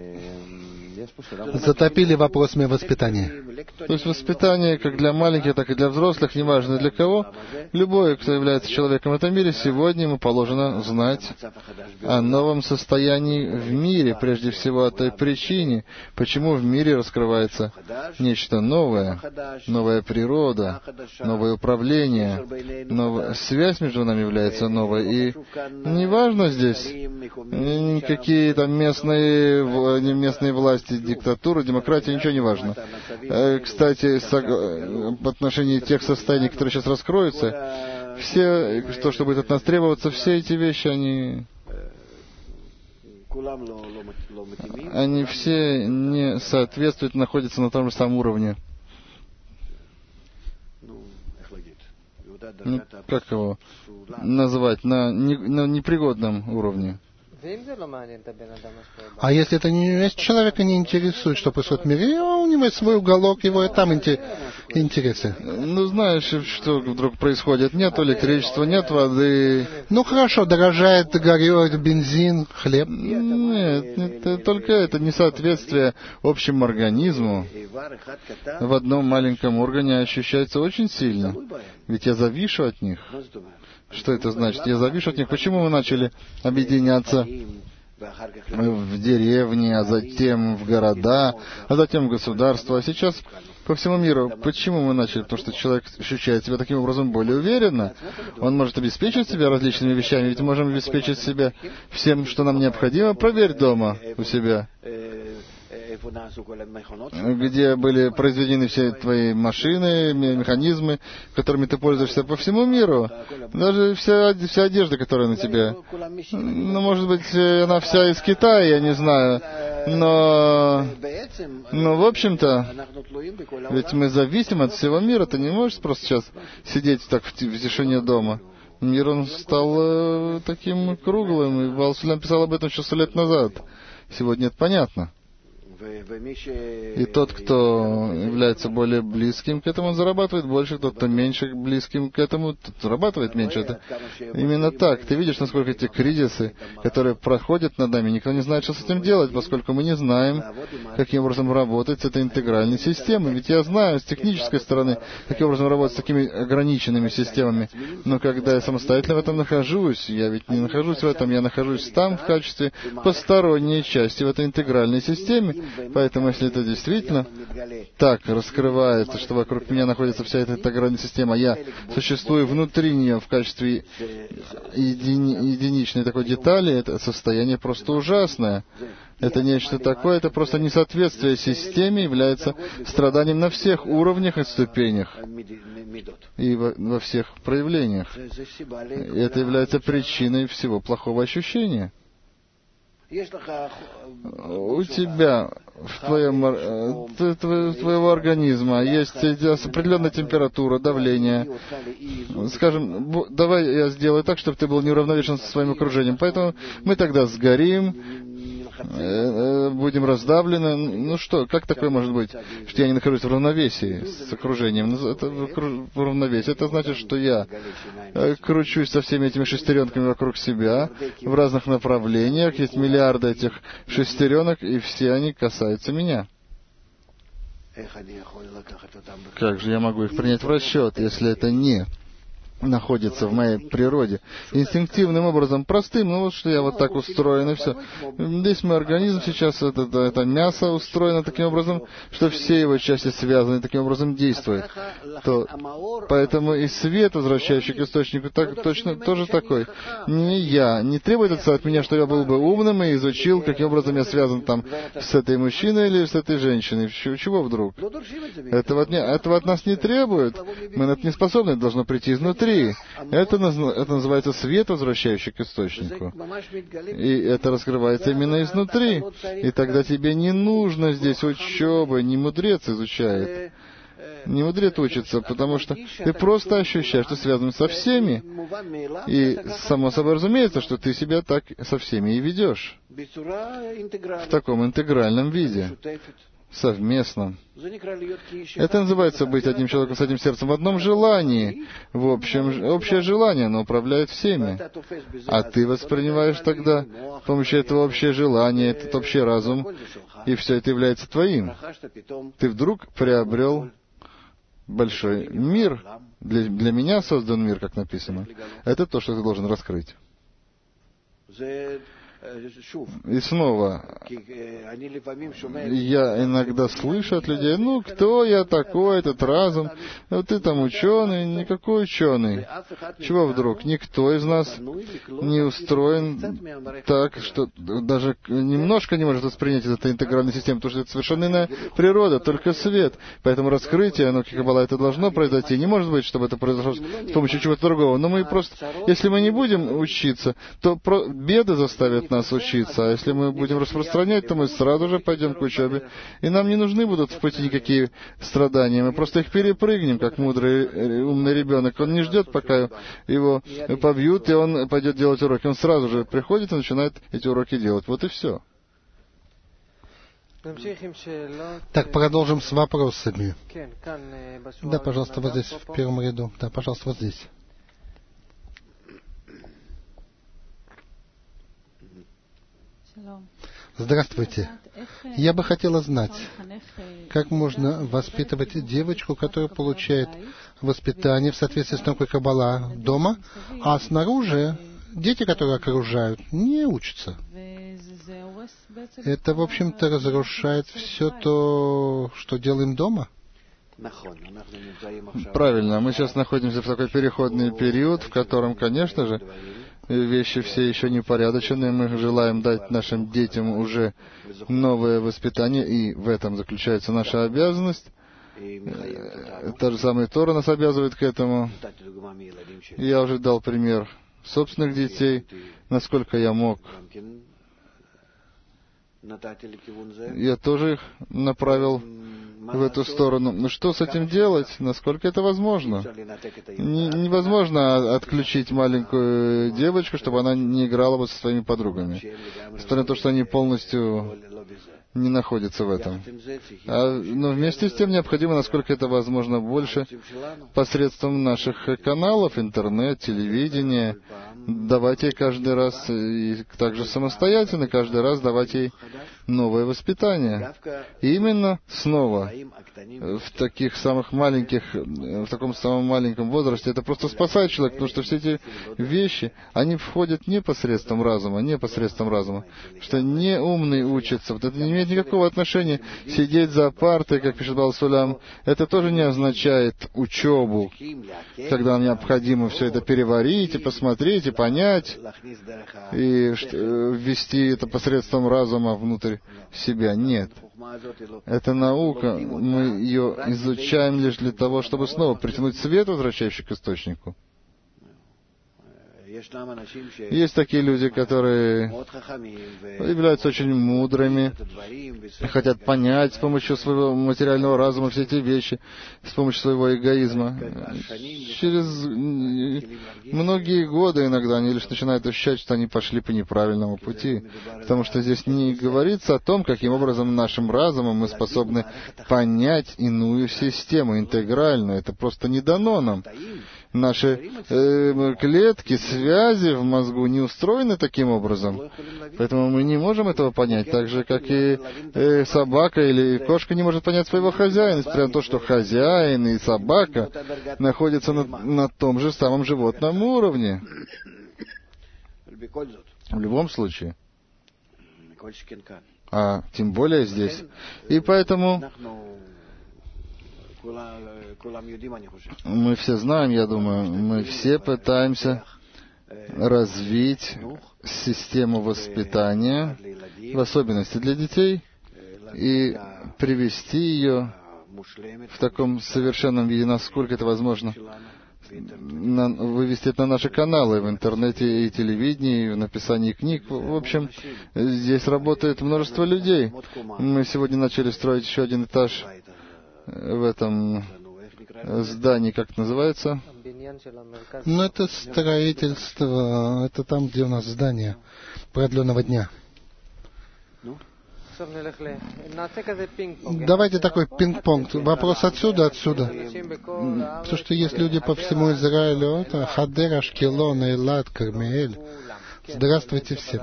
затопили вопросами воспитания. То есть воспитание как для маленьких, так и для взрослых, неважно для кого, любой, кто является человеком в этом мире, сегодня ему положено знать о новом состоянии в мире, прежде всего о той причине, почему в мире раскрывается нечто новое, новая природа, новое управление, новая связь между нами является новой. И неважно здесь какие там местные, местные власти, диктатура, демократия, ничего не важно. Кстати, в отношении тех состояний, которые сейчас раскроются, все, то, что будет от нас требоваться, все эти вещи, они, они все не соответствуют, находятся на том же самом уровне. Ну, как его назвать? На, не, на непригодном уровне. А если это не, если человека не интересует, что происходит в мире, у него есть свой уголок, его там интересы. Ну, знаешь, что вдруг происходит? Нет электричества, нет воды. Ну, хорошо, дорожает, горит бензин, хлеб. Нет, это, только это несоответствие общему организму в одном маленьком органе ощущается очень сильно. Ведь я завишу от них. Что это значит? Я завишу от них. Почему мы начали объединяться в деревни, а затем в города, а затем в государства, а сейчас по всему миру? Почему мы начали? Потому что человек ощущает себя таким образом более уверенно. Он может обеспечить себя различными вещами, ведь мы можем обеспечить себя всем, что нам необходимо. Проверь дома у себя, где были произведены все твои машины, механизмы, которыми ты пользуешься по всему миру. Даже вся, вся одежда, которая на тебе. Ну, может быть, она вся из Китая, я не знаю. Но, но в общем-то, ведь мы зависим от всего мира. Ты не можешь просто сейчас сидеть так в, в тишине дома. Мир, он стал э, таким круглым. И Валсулям писал об этом еще сто лет назад. Сегодня это понятно. И тот, кто является более близким к этому, он зарабатывает больше, тот, кто меньше близким к этому, тот зарабатывает меньше. Это именно так. Ты видишь, насколько эти кризисы, которые проходят над нами, никто не знает, что с этим делать, поскольку мы не знаем, каким образом работать с этой интегральной системой. Ведь я знаю с технической стороны, каким образом работать с такими ограниченными системами. Но когда я самостоятельно в этом нахожусь, я ведь не нахожусь в этом, я нахожусь там в качестве посторонней части в этой интегральной системе. Поэтому, если это действительно так раскрывается, что вокруг меня находится вся эта интегральная система, я существую внутри нее в качестве едини, единичной такой детали, это состояние просто ужасное. Это нечто такое, это просто несоответствие системе является страданием на всех уровнях и ступенях и во, во всех проявлениях. И это является причиной всего плохого ощущения. У тебя, в твоем, твоего организма есть определенная температура, давление. Скажем, давай я сделаю так, чтобы ты был неуравновешен со своим окружением. Поэтому мы тогда сгорим, будем раздавлены. Ну что, как такое может быть, что я не нахожусь в равновесии с окружением? Это в равновесии. Это значит, что я кручусь со всеми этими шестеренками вокруг себя в разных направлениях. Есть миллиарды этих шестеренок, и все они касаются меня. Как же я могу их принять в расчет, если это не находится в моей природе. Инстинктивным образом, простым, ну вот что я вот так устроен, и все. Весь мой организм сейчас, это, это, это мясо устроено таким образом, что все его части связаны, таким образом действуют. То, поэтому и свет, возвращающий к источнику, так, точно тоже такой. Не я, не требуется от меня, что я был бы умным и изучил, каким образом я связан там с этой мужчиной или с этой женщиной. Чего вдруг? Этого от, этого от нас не требуют. Мы на это не способны, это должно прийти изнутри. Это, это называется свет, возвращающий к источнику. И это раскрывается именно изнутри. И тогда тебе не нужно здесь учебы, не мудрец изучает. Не мудрец учится, потому что ты просто ощущаешь, что ты связан со всеми. И само собой разумеется, что ты себя так со всеми и ведешь. В таком интегральном виде. Совместном. Это называется быть одним человеком с одним сердцем в одном желании. В общем, общее желание, оно управляет всеми. А ты воспринимаешь тогда с помощью этого общее желание, этот общий разум, и все это является твоим. Ты вдруг приобрел большой мир. Для, для меня создан мир, как написано. Это то, что ты должен раскрыть. И снова, я иногда слышу от людей, ну, кто я такой, этот разум, вот ты там ученый, никакой ученый. Чего вдруг? Никто из нас не устроен так, что даже немножко не может воспринять эту интегральную систему, потому что это совершенно иная природа, только свет. Поэтому раскрытие, оно, Каббала, это должно произойти. Не может быть, чтобы это произошло с помощью чего-то другого. Но мы просто, если мы не будем учиться, то беды заставят нас учиться, а если мы будем распространять, то мы сразу же пойдем к учебе, и нам не нужны будут в пути никакие страдания, мы просто их перепрыгнем, как мудрый, умный ребенок. Он не ждет, пока его побьют, и он пойдет делать уроки. Он сразу же приходит и начинает эти уроки делать. Вот и все. Так, продолжим с вопросами. Да, пожалуйста, вот здесь, в первом ряду. Да, пожалуйста, вот здесь. Здравствуйте. Я бы хотела знать, как можно воспитывать девочку, которая получает воспитание в соответствии с наукой Каббала дома, а снаружи дети, которые окружают, не учатся. Это, в общем-то, разрушает все то, что делаем дома. Правильно. Мы сейчас находимся в такой переходный период, в котором, конечно же, вещи все еще непорядочные. Мы желаем дать нашим детям уже новое воспитание, и в этом заключается наша обязанность. Та же самая Тора нас обязывает к этому. Я уже дал пример собственных детей, насколько я мог. Я тоже их направил в эту сторону. Ну что с этим делать? Насколько это возможно? Не, невозможно отключить маленькую девочку, чтобы она не играла бы со своими подругами. Несмотря на то, что они полностью не находятся в этом. А, но вместе с тем необходимо, насколько это возможно, больше посредством наших каналов, интернет, телевидения, давать ей каждый раз, и также самостоятельно каждый раз давать ей новое воспитание. И именно снова в таких самых маленьких, в таком самом маленьком возрасте это просто спасает человека, потому что все эти вещи, они входят не посредством разума, не посредством разума, что не умный учится. Вот это не имеет никакого отношения сидеть за партой, как пишет Баал Сулям. Это тоже не означает учебу, когда нам необходимо все это переварить и посмотреть, и понять, и ввести это посредством разума внутрь себя. Нет. Это наука. Мы ее изучаем лишь для того, чтобы снова притянуть свет, возвращающий к источнику. Есть такие люди, которые являются очень мудрыми, хотят понять с помощью своего материального разума все эти вещи, с помощью своего эгоизма. Через многие годы иногда они лишь начинают ощущать, что они пошли по неправильному пути, потому что здесь не говорится о том, каким образом нашим разумом мы способны понять иную систему, интегральную. Это просто не дано нам. Наши э, клетки, связи в мозгу не устроены таким образом. Поэтому мы не можем этого понять. Так же, как и э, собака или кошка не может понять своего хозяина. Несмотря на то, что хозяин и собака находятся на, на том же самом животном уровне. В любом случае. А тем более здесь. И поэтому мы все знаем, я думаю, мы все пытаемся развить систему воспитания, в особенности для детей, и привести ее в таком совершенном виде, насколько это возможно, на, вывести это на наши каналы в интернете и телевидении, в написании книг. В общем, здесь работает множество людей. Мы сегодня начали строить еще один этаж в этом здании, как это называется? Ну, это строительство, это там, где у нас здание продленного дня. Давайте такой пинг-понг. Вопрос отсюда, отсюда. Потому что есть люди по всему Израилю. Это Хадер, Ашкелон, Эйлат, Кармиэль. Здравствуйте все.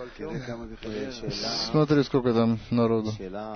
Смотри, сколько там народу.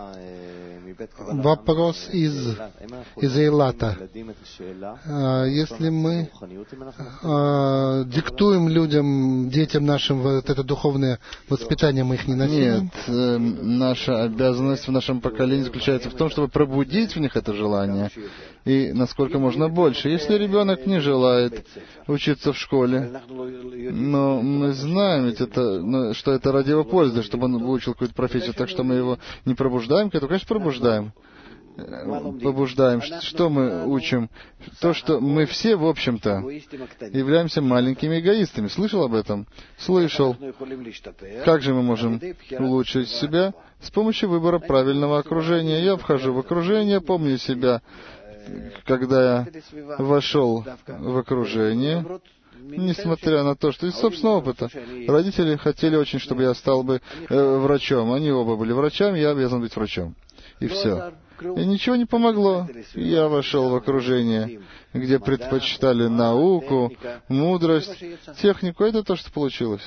Вопрос из, из Эйлата. А, если мы а, диктуем людям, детям нашим вот это духовное воспитание, мы их не насилуем? Нет, э, наша обязанность в нашем поколении заключается в том, чтобы пробудить в них это желание. И насколько можно больше. Если ребенок не желает учиться в школе, но мы знаем, ведь это, что это ради его пользы, чтобы он выучил какую-то профессию, так что мы его не пробуждаем к этому, конечно, пробуждаем. Побуждаем. Что мы учим? То, что мы все, в общем-то, являемся маленькими эгоистами. Слышал об этом? Слышал. Как же мы можем улучшить себя? С помощью выбора правильного окружения. Я вхожу в окружение, помню себя, когда я вошел в окружение, несмотря на то, что из собственного опыта, родители хотели очень, чтобы я стал бы э, врачом. Они оба были врачами, я обязан быть врачом. И все. И ничего не помогло. Я вошел в окружение, где предпочитали науку, мудрость, технику. Это то, что получилось.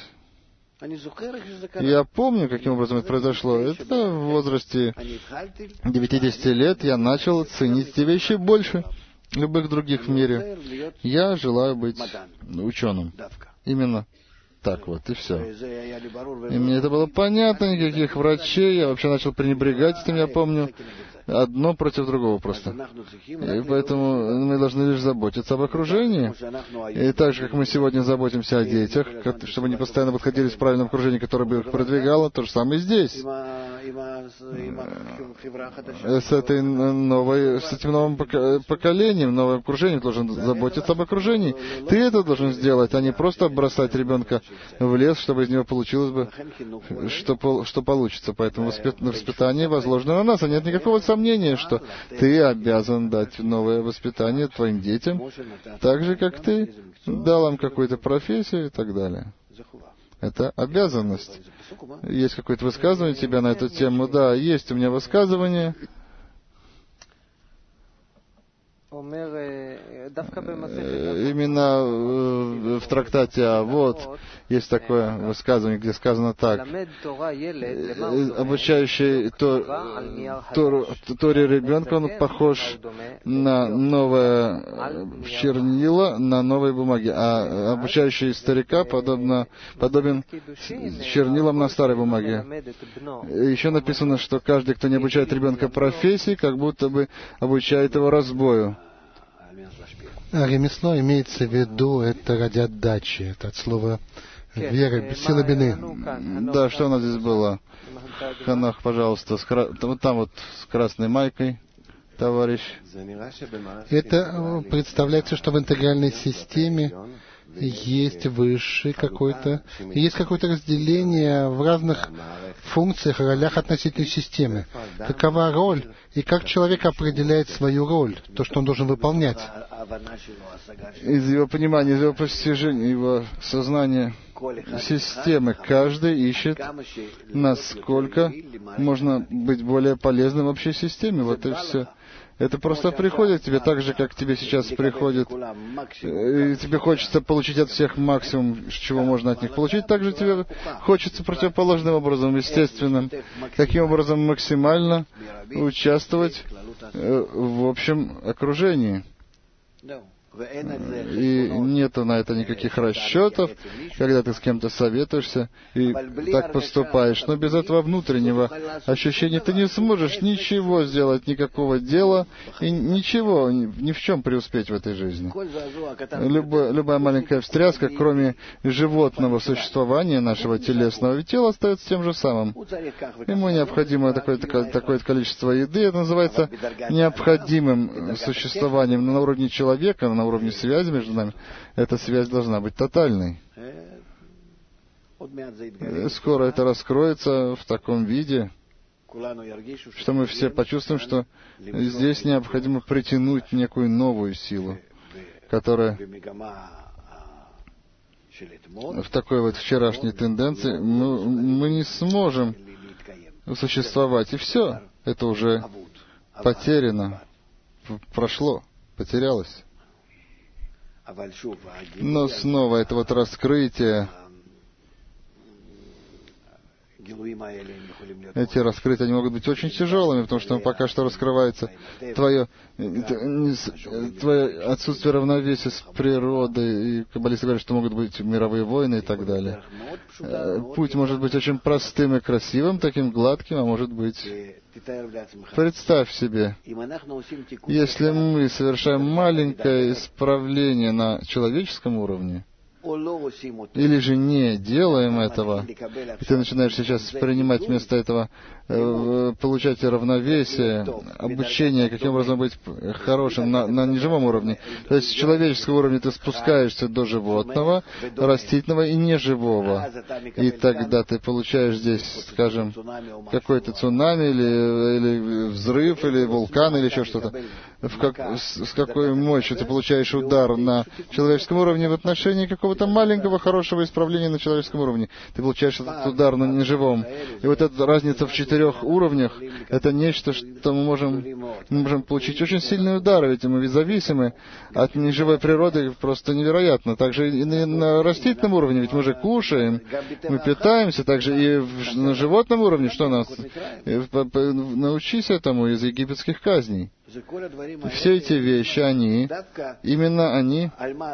Я помню, каким образом это произошло. Это в возрасте девятидесяти лет я начал ценить эти вещи больше любых других в мире. Я желаю быть ученым. Именно так вот, и все. И мне это было понятно, никаких врачей. Я вообще начал пренебрегать этим, я помню. Одно против другого просто. И поэтому мы должны лишь заботиться об окружении. И так же, как мы сегодня заботимся о детях, чтобы они постоянно подходили в правильном окружении, которое бы их продвигало, то же самое и здесь. С, этой новой, с этим новым поколением, новым окружением должен заботиться об окружении. Ты это должен сделать, а не просто бросать ребенка в лес, чтобы из него получилось бы, что, что получится. Поэтому воспитание возложено на нас, а нет никакого сомнения, что ты обязан дать новое воспитание твоим детям, так же, как ты дал им какую-то профессию и так далее. Это обязанность. Есть какое-то высказывание у тебя на эту тему? Да, есть у меня высказывание. Именно в трактате «А вот» есть такое высказывание, где сказано так: обучающий Торе ребенка, он похож на новое чернила на новой бумаге, а обучающий старика подобно, подобен чернилам на старой бумаге. Еще написано, что каждый, кто не обучает ребенка профессии, как будто бы обучает его разбою. А ремесло имеется в виду, это ради отдачи, это от слова веры, сила бины. Да, что у нас здесь было? Ханах, пожалуйста, с кра... вот там вот с красной майкой, товарищ. Это представляется, что в интегральной системе есть высший какой-то, есть какое-то разделение в разных функциях, ролях относительной системы. Какова роль и как человек определяет свою роль, то, что он должен выполнять. Из его понимания, из его постижения, его сознания, системы, каждый ищет, насколько можно быть более полезным в общей системе. Вот и все. Это просто приходит к тебе так же, как тебе сейчас приходит. И тебе хочется получить от всех максимум, чего можно от них получить. Также тебе хочется противоположным образом, естественным. Таким образом максимально участвовать в общем окружении. И нету на это никаких расчетов, когда ты с кем-то советуешься и так поступаешь. Но без этого внутреннего ощущения ты не сможешь ничего сделать, никакого дела, и ничего, ни в чем преуспеть в этой жизни. Любая, любая маленькая встряска, кроме животного существования нашего телесного, ведь тело остается тем же самым. Ему необходимо такое, такое, такое количество еды, это называется необходимым существованием на уровне человека, на уровне связи между нами. Эта связь должна быть тотальной. Скоро это раскроется в таком виде, что мы все почувствуем, что здесь необходимо притянуть некую новую силу, которая в такой вот вчерашней тенденции мы, мы не сможем существовать. И все, это уже потеряно, прошло, потерялось. Но снова это вот раскрытие, эти раскрытия они могут быть очень тяжелыми, потому что пока что раскрывается твое, твое отсутствие равновесия с природой, и каббалисты говорят, что могут быть мировые войны и так далее. Путь может быть очень простым и красивым, таким гладким, а может быть... Представь себе, если мы совершаем маленькое исправление на человеческом уровне, или же не делаем этого, и ты начинаешь сейчас принимать вместо этого, э, получать равновесие, обучение, каким образом быть хорошим на, на неживом уровне. То есть с человеческого уровня ты спускаешься до животного, растительного и неживого. И тогда ты получаешь здесь, скажем, какой-то цунами, или, или взрыв, или вулкан, или еще что-то. В как, с, с какой мощью ты получаешь удар на человеческом уровне в отношении какого-то маленького хорошего исправления на человеческом уровне. Ты получаешь этот удар на неживом. И вот эта разница в четырех уровнях, это нечто, что мы можем, мы можем получить очень сильный удар, ведь мы ведь зависимы от неживой природы просто невероятно. Также и на растительном уровне, ведь мы же кушаем, мы питаемся, также и в, на животном уровне, что нас... Научись этому из египетских казней. Все эти вещи, они, именно они,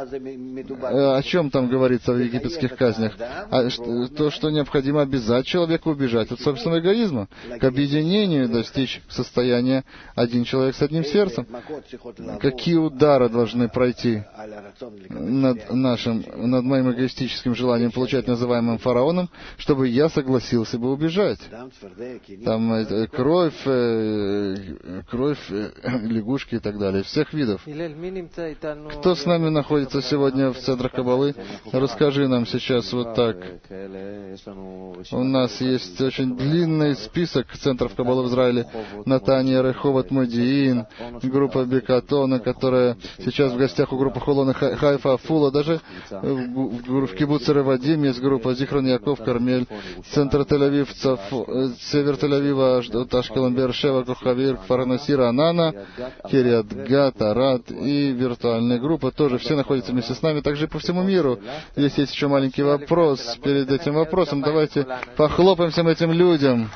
о чем там говорится в египетских казнях? А, что, то, что необходимо обязать человека убежать от собственного эгоизма, к объединению достичь состояния один человек с одним сердцем. Какие удары должны пройти над нашим, над моим эгоистическим желанием получать называемым фараоном, чтобы я согласился бы убежать? Там кровь, кровь, лягушки и так далее, всех видов. Кто с нами находится сегодня в центрах Каббалы? Расскажи нам сейчас вот так. У нас есть очень длинный список центров Каббалы в Израиле. Натания, Реховот, Модиин, группа Бекатона, которая сейчас в гостях у группы Холона, Хайфа, Афула. Даже в, в Кибуце Ревадим есть группа Зихрон, Яков, Кармель, центр Тель-Авив, север Тель-Авива, Ашкелон, Бершева, Кохавир, Фарнасира, Анана, Кириат Гат, Арат и виртуальная группа тоже все находятся вместе с нами, также по всему миру. Здесь есть еще маленький вопрос. Перед этим вопросом давайте похлопаем всем этим людям.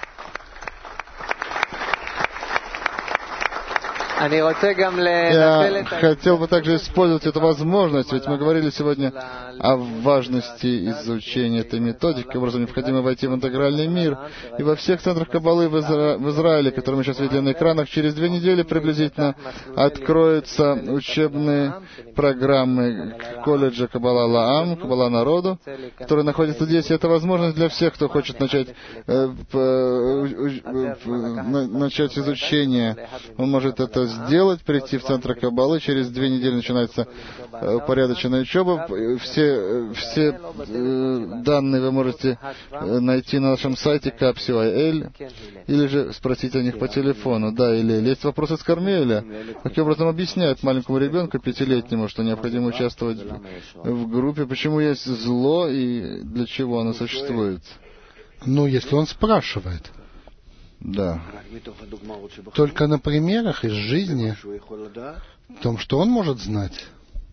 Я хотел бы также использовать эту возможность, ведь мы говорили сегодня о важности изучения этой методики, каким образом необходимо войти в интегральный мир. И во всех центрах Каббалы в, Изра... в Израиле, которые мы сейчас видели на экранах, через две недели приблизительно откроются учебные программы колледжа Каббала Лаам, Каббала народу, которые находятся здесь. И это возможность для всех, кто хочет начать, э, э, э, начать изучение. Он может это сделать, прийти в центр Каббалы. Через две недели начинается э, порядочная учеба. Все, все э, данные вы можете э, найти на нашем сайте капсиуай или же спросить о них по телефону. Да, или есть вопросы с Кармеля. Каким образом объясняют маленькому ребенку пятилетнему, что необходимо участвовать в группе, почему есть зло и для чего оно существует? Ну, если он спрашивает. Да. Только на примерах из жизни, в том, что он может знать.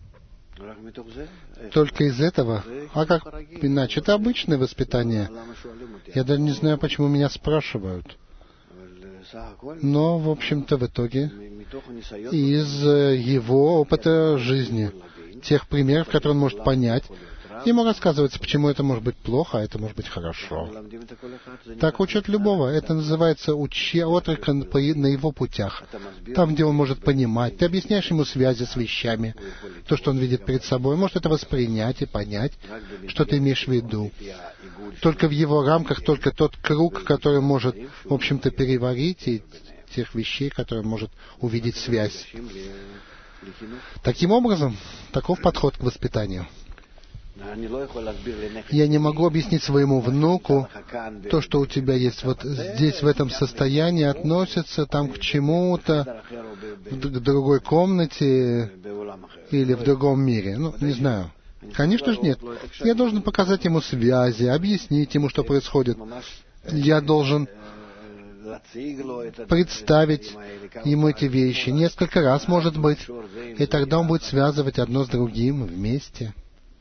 Только из этого. А как иначе? Это обычное воспитание. Я даже не знаю, почему меня спрашивают. Но, в общем-то, в итоге, из его опыта жизни, тех примеров, которые он может понять, ему рассказывается, почему это может быть плохо, а это может быть хорошо. Так учат любого. Это называется учи отрока на его путях. Там, где он может понимать. Ты объясняешь ему связи с вещами, то, что он видит перед собой. Может это воспринять и понять, что ты имеешь в виду. Только в его рамках, только тот круг, который может, в общем-то, переварить, и тех вещей, которые может увидеть связь. Таким образом, таков подход к воспитанию. Я не могу объяснить своему внуку, то, что у тебя есть вот здесь, в этом состоянии, относится там к чему-то, к другой комнате или в другом мире. Ну, не знаю. Конечно же нет. Я должен показать ему связи, объяснить ему, что происходит. Я должен представить ему эти вещи несколько раз, может быть, и тогда он будет связывать одно с другим вместе.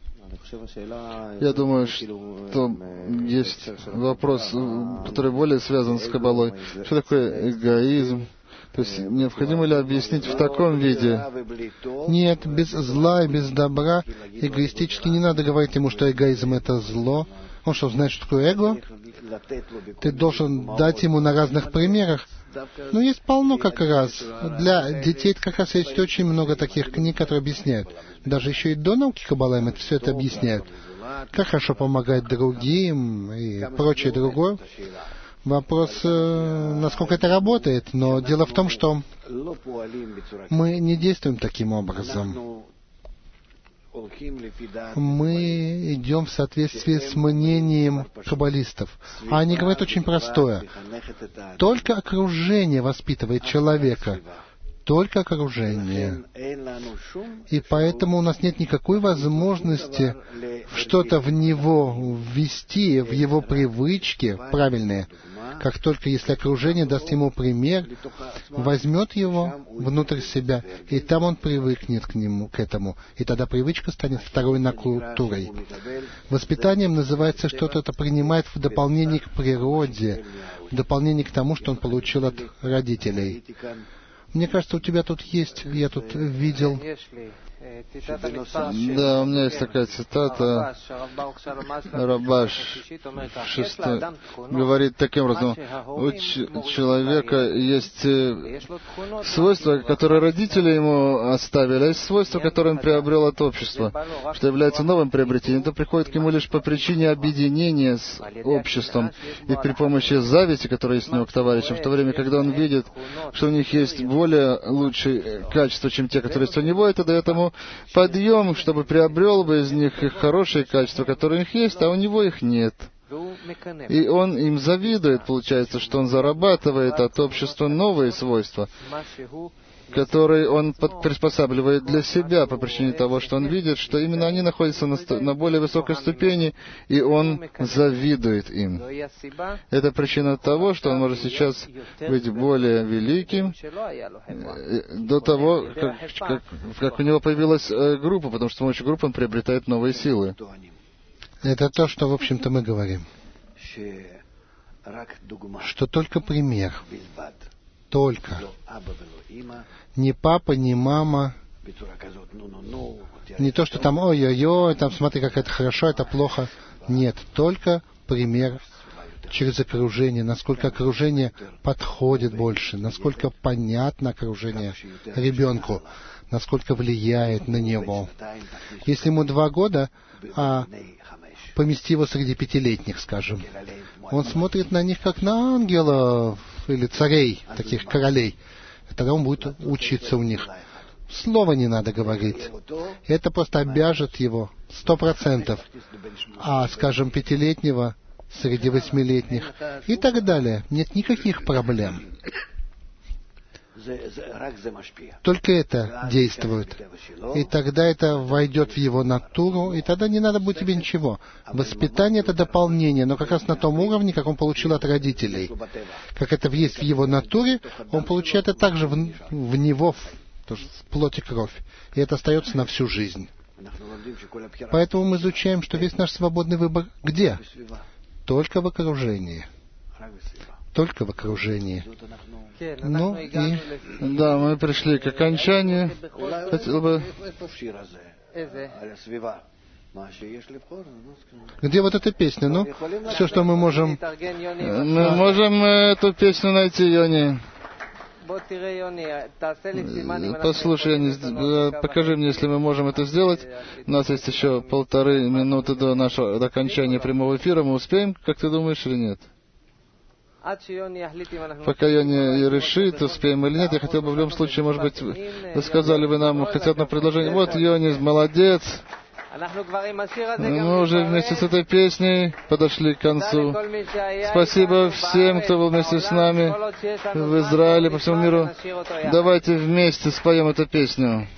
Я думаю, что есть вопрос, который более связан с Каббалой. Что такое эгоизм? То есть необходимо ли объяснить в таком виде? Нет, без зла и без добра эгоистически не надо говорить ему, что эгоизм — это зло. Он что, знает, что такое эго? Ты должен дать ему на разных примерах. Ну, есть полно как раз. Для детей как раз есть очень много таких книг, которые объясняют. Даже еще и до науки Каббала им это все это объясняют. Как хорошо помогать другим и прочее другое. Вопрос, насколько это работает. Но дело в том, что мы не действуем таким образом. Мы идем в соответствии с мнением каббалистов. А они говорят очень простое. Только окружение воспитывает человека. Только окружение. И поэтому у нас нет никакой возможности что-то в него ввести, в его привычки правильные. Как только если окружение даст ему пример, возьмет его внутрь себя, и там он привыкнет к нему, к этому. И тогда привычка станет второй накультурой. Воспитанием называется что-то, это принимает в дополнение к природе, в дополнение к тому, что он получил от родителей. Мне кажется, у тебя тут есть, я тут видел... Да, у меня есть такая цитата. Рабаш шестой говорит таким образом: у человека есть свойства, которые родители ему оставили, а есть свойства, которые он приобрел от общества, что является новым приобретением. Это приходит к нему лишь по причине объединения с обществом и при помощи зависти, которая есть у него к товарищам, в то время, когда он видит, что у них есть более лучшие качества, чем те, которые есть у него, это дает ему подъем, чтобы приобрел бы из них их хорошие качества, которые у них есть, а у него их нет. И он им завидует, получается, что он зарабатывает от общества новые свойства, которые он под, приспосабливает для себя по причине того, что он видит, что именно они находятся на, на более высокой ступени, и он завидует им. Это причина того, что он может сейчас быть более великим до того, как, как, как у него появилась группа, потому что с помощью группы он приобретает новые силы. Это то, что, в общем-то, мы говорим. Что только пример. Только. Ни папа, ни мама. Не то, что там ой-ой-ой, там смотри, как это хорошо, это плохо. Нет, только пример через окружение, насколько окружение подходит больше, насколько понятно окружение ребенку, насколько влияет на него. Если ему два года, а помести его среди пятилетних, скажем, он смотрит на них как на ангелов или царей, таких королей. Тогда он будет учиться у них. Слова не надо говорить. Это просто обяжет его сто процентов. А, скажем, пятилетнего среди восьмилетних и так далее. Нет никаких проблем. Только это действует. И тогда это войдет в его натуру, и тогда не надо будет тебе ничего. Воспитание — это дополнение, но как раз на том уровне, как он получил от родителей. Как это есть в его натуре, он получает это также в, в него, в, в плоть и кровь. И это остается на всю жизнь. Поэтому мы изучаем, что весь наш свободный выбор где? Только в окружении. Только в окружении. Ну и... Да, мы пришли к окончанию. Хотел бы... Где вот эта песня? Ну, все, что мы можем... Мы можем эту песню найти, Йони. Послушай, Йони, покажи мне, если мы можем это сделать. У нас есть еще полторы минуты до нашего до окончания прямого эфира. Мы успеем, как ты думаешь, или нет? Пока Йони решит, успеем или нет, я хотел бы в любом случае, может быть, вы сказали бы нам хотя одно предложение. Вот, Йони, молодец. Мы уже вместе с этой песней подошли к концу. Спасибо всем, кто был вместе с нами в Израиле, по всему миру. Давайте вместе споем эту песню.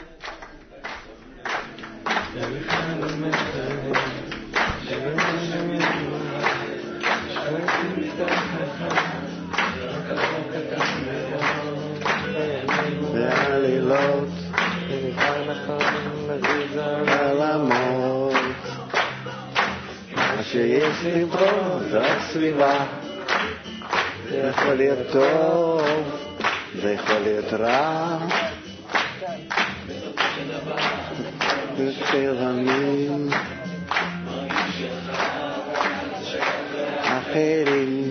שיש לברוא בסביבה, זה יכול להיות טוב, זה יכול להיות רע, יותר עמים, אחרים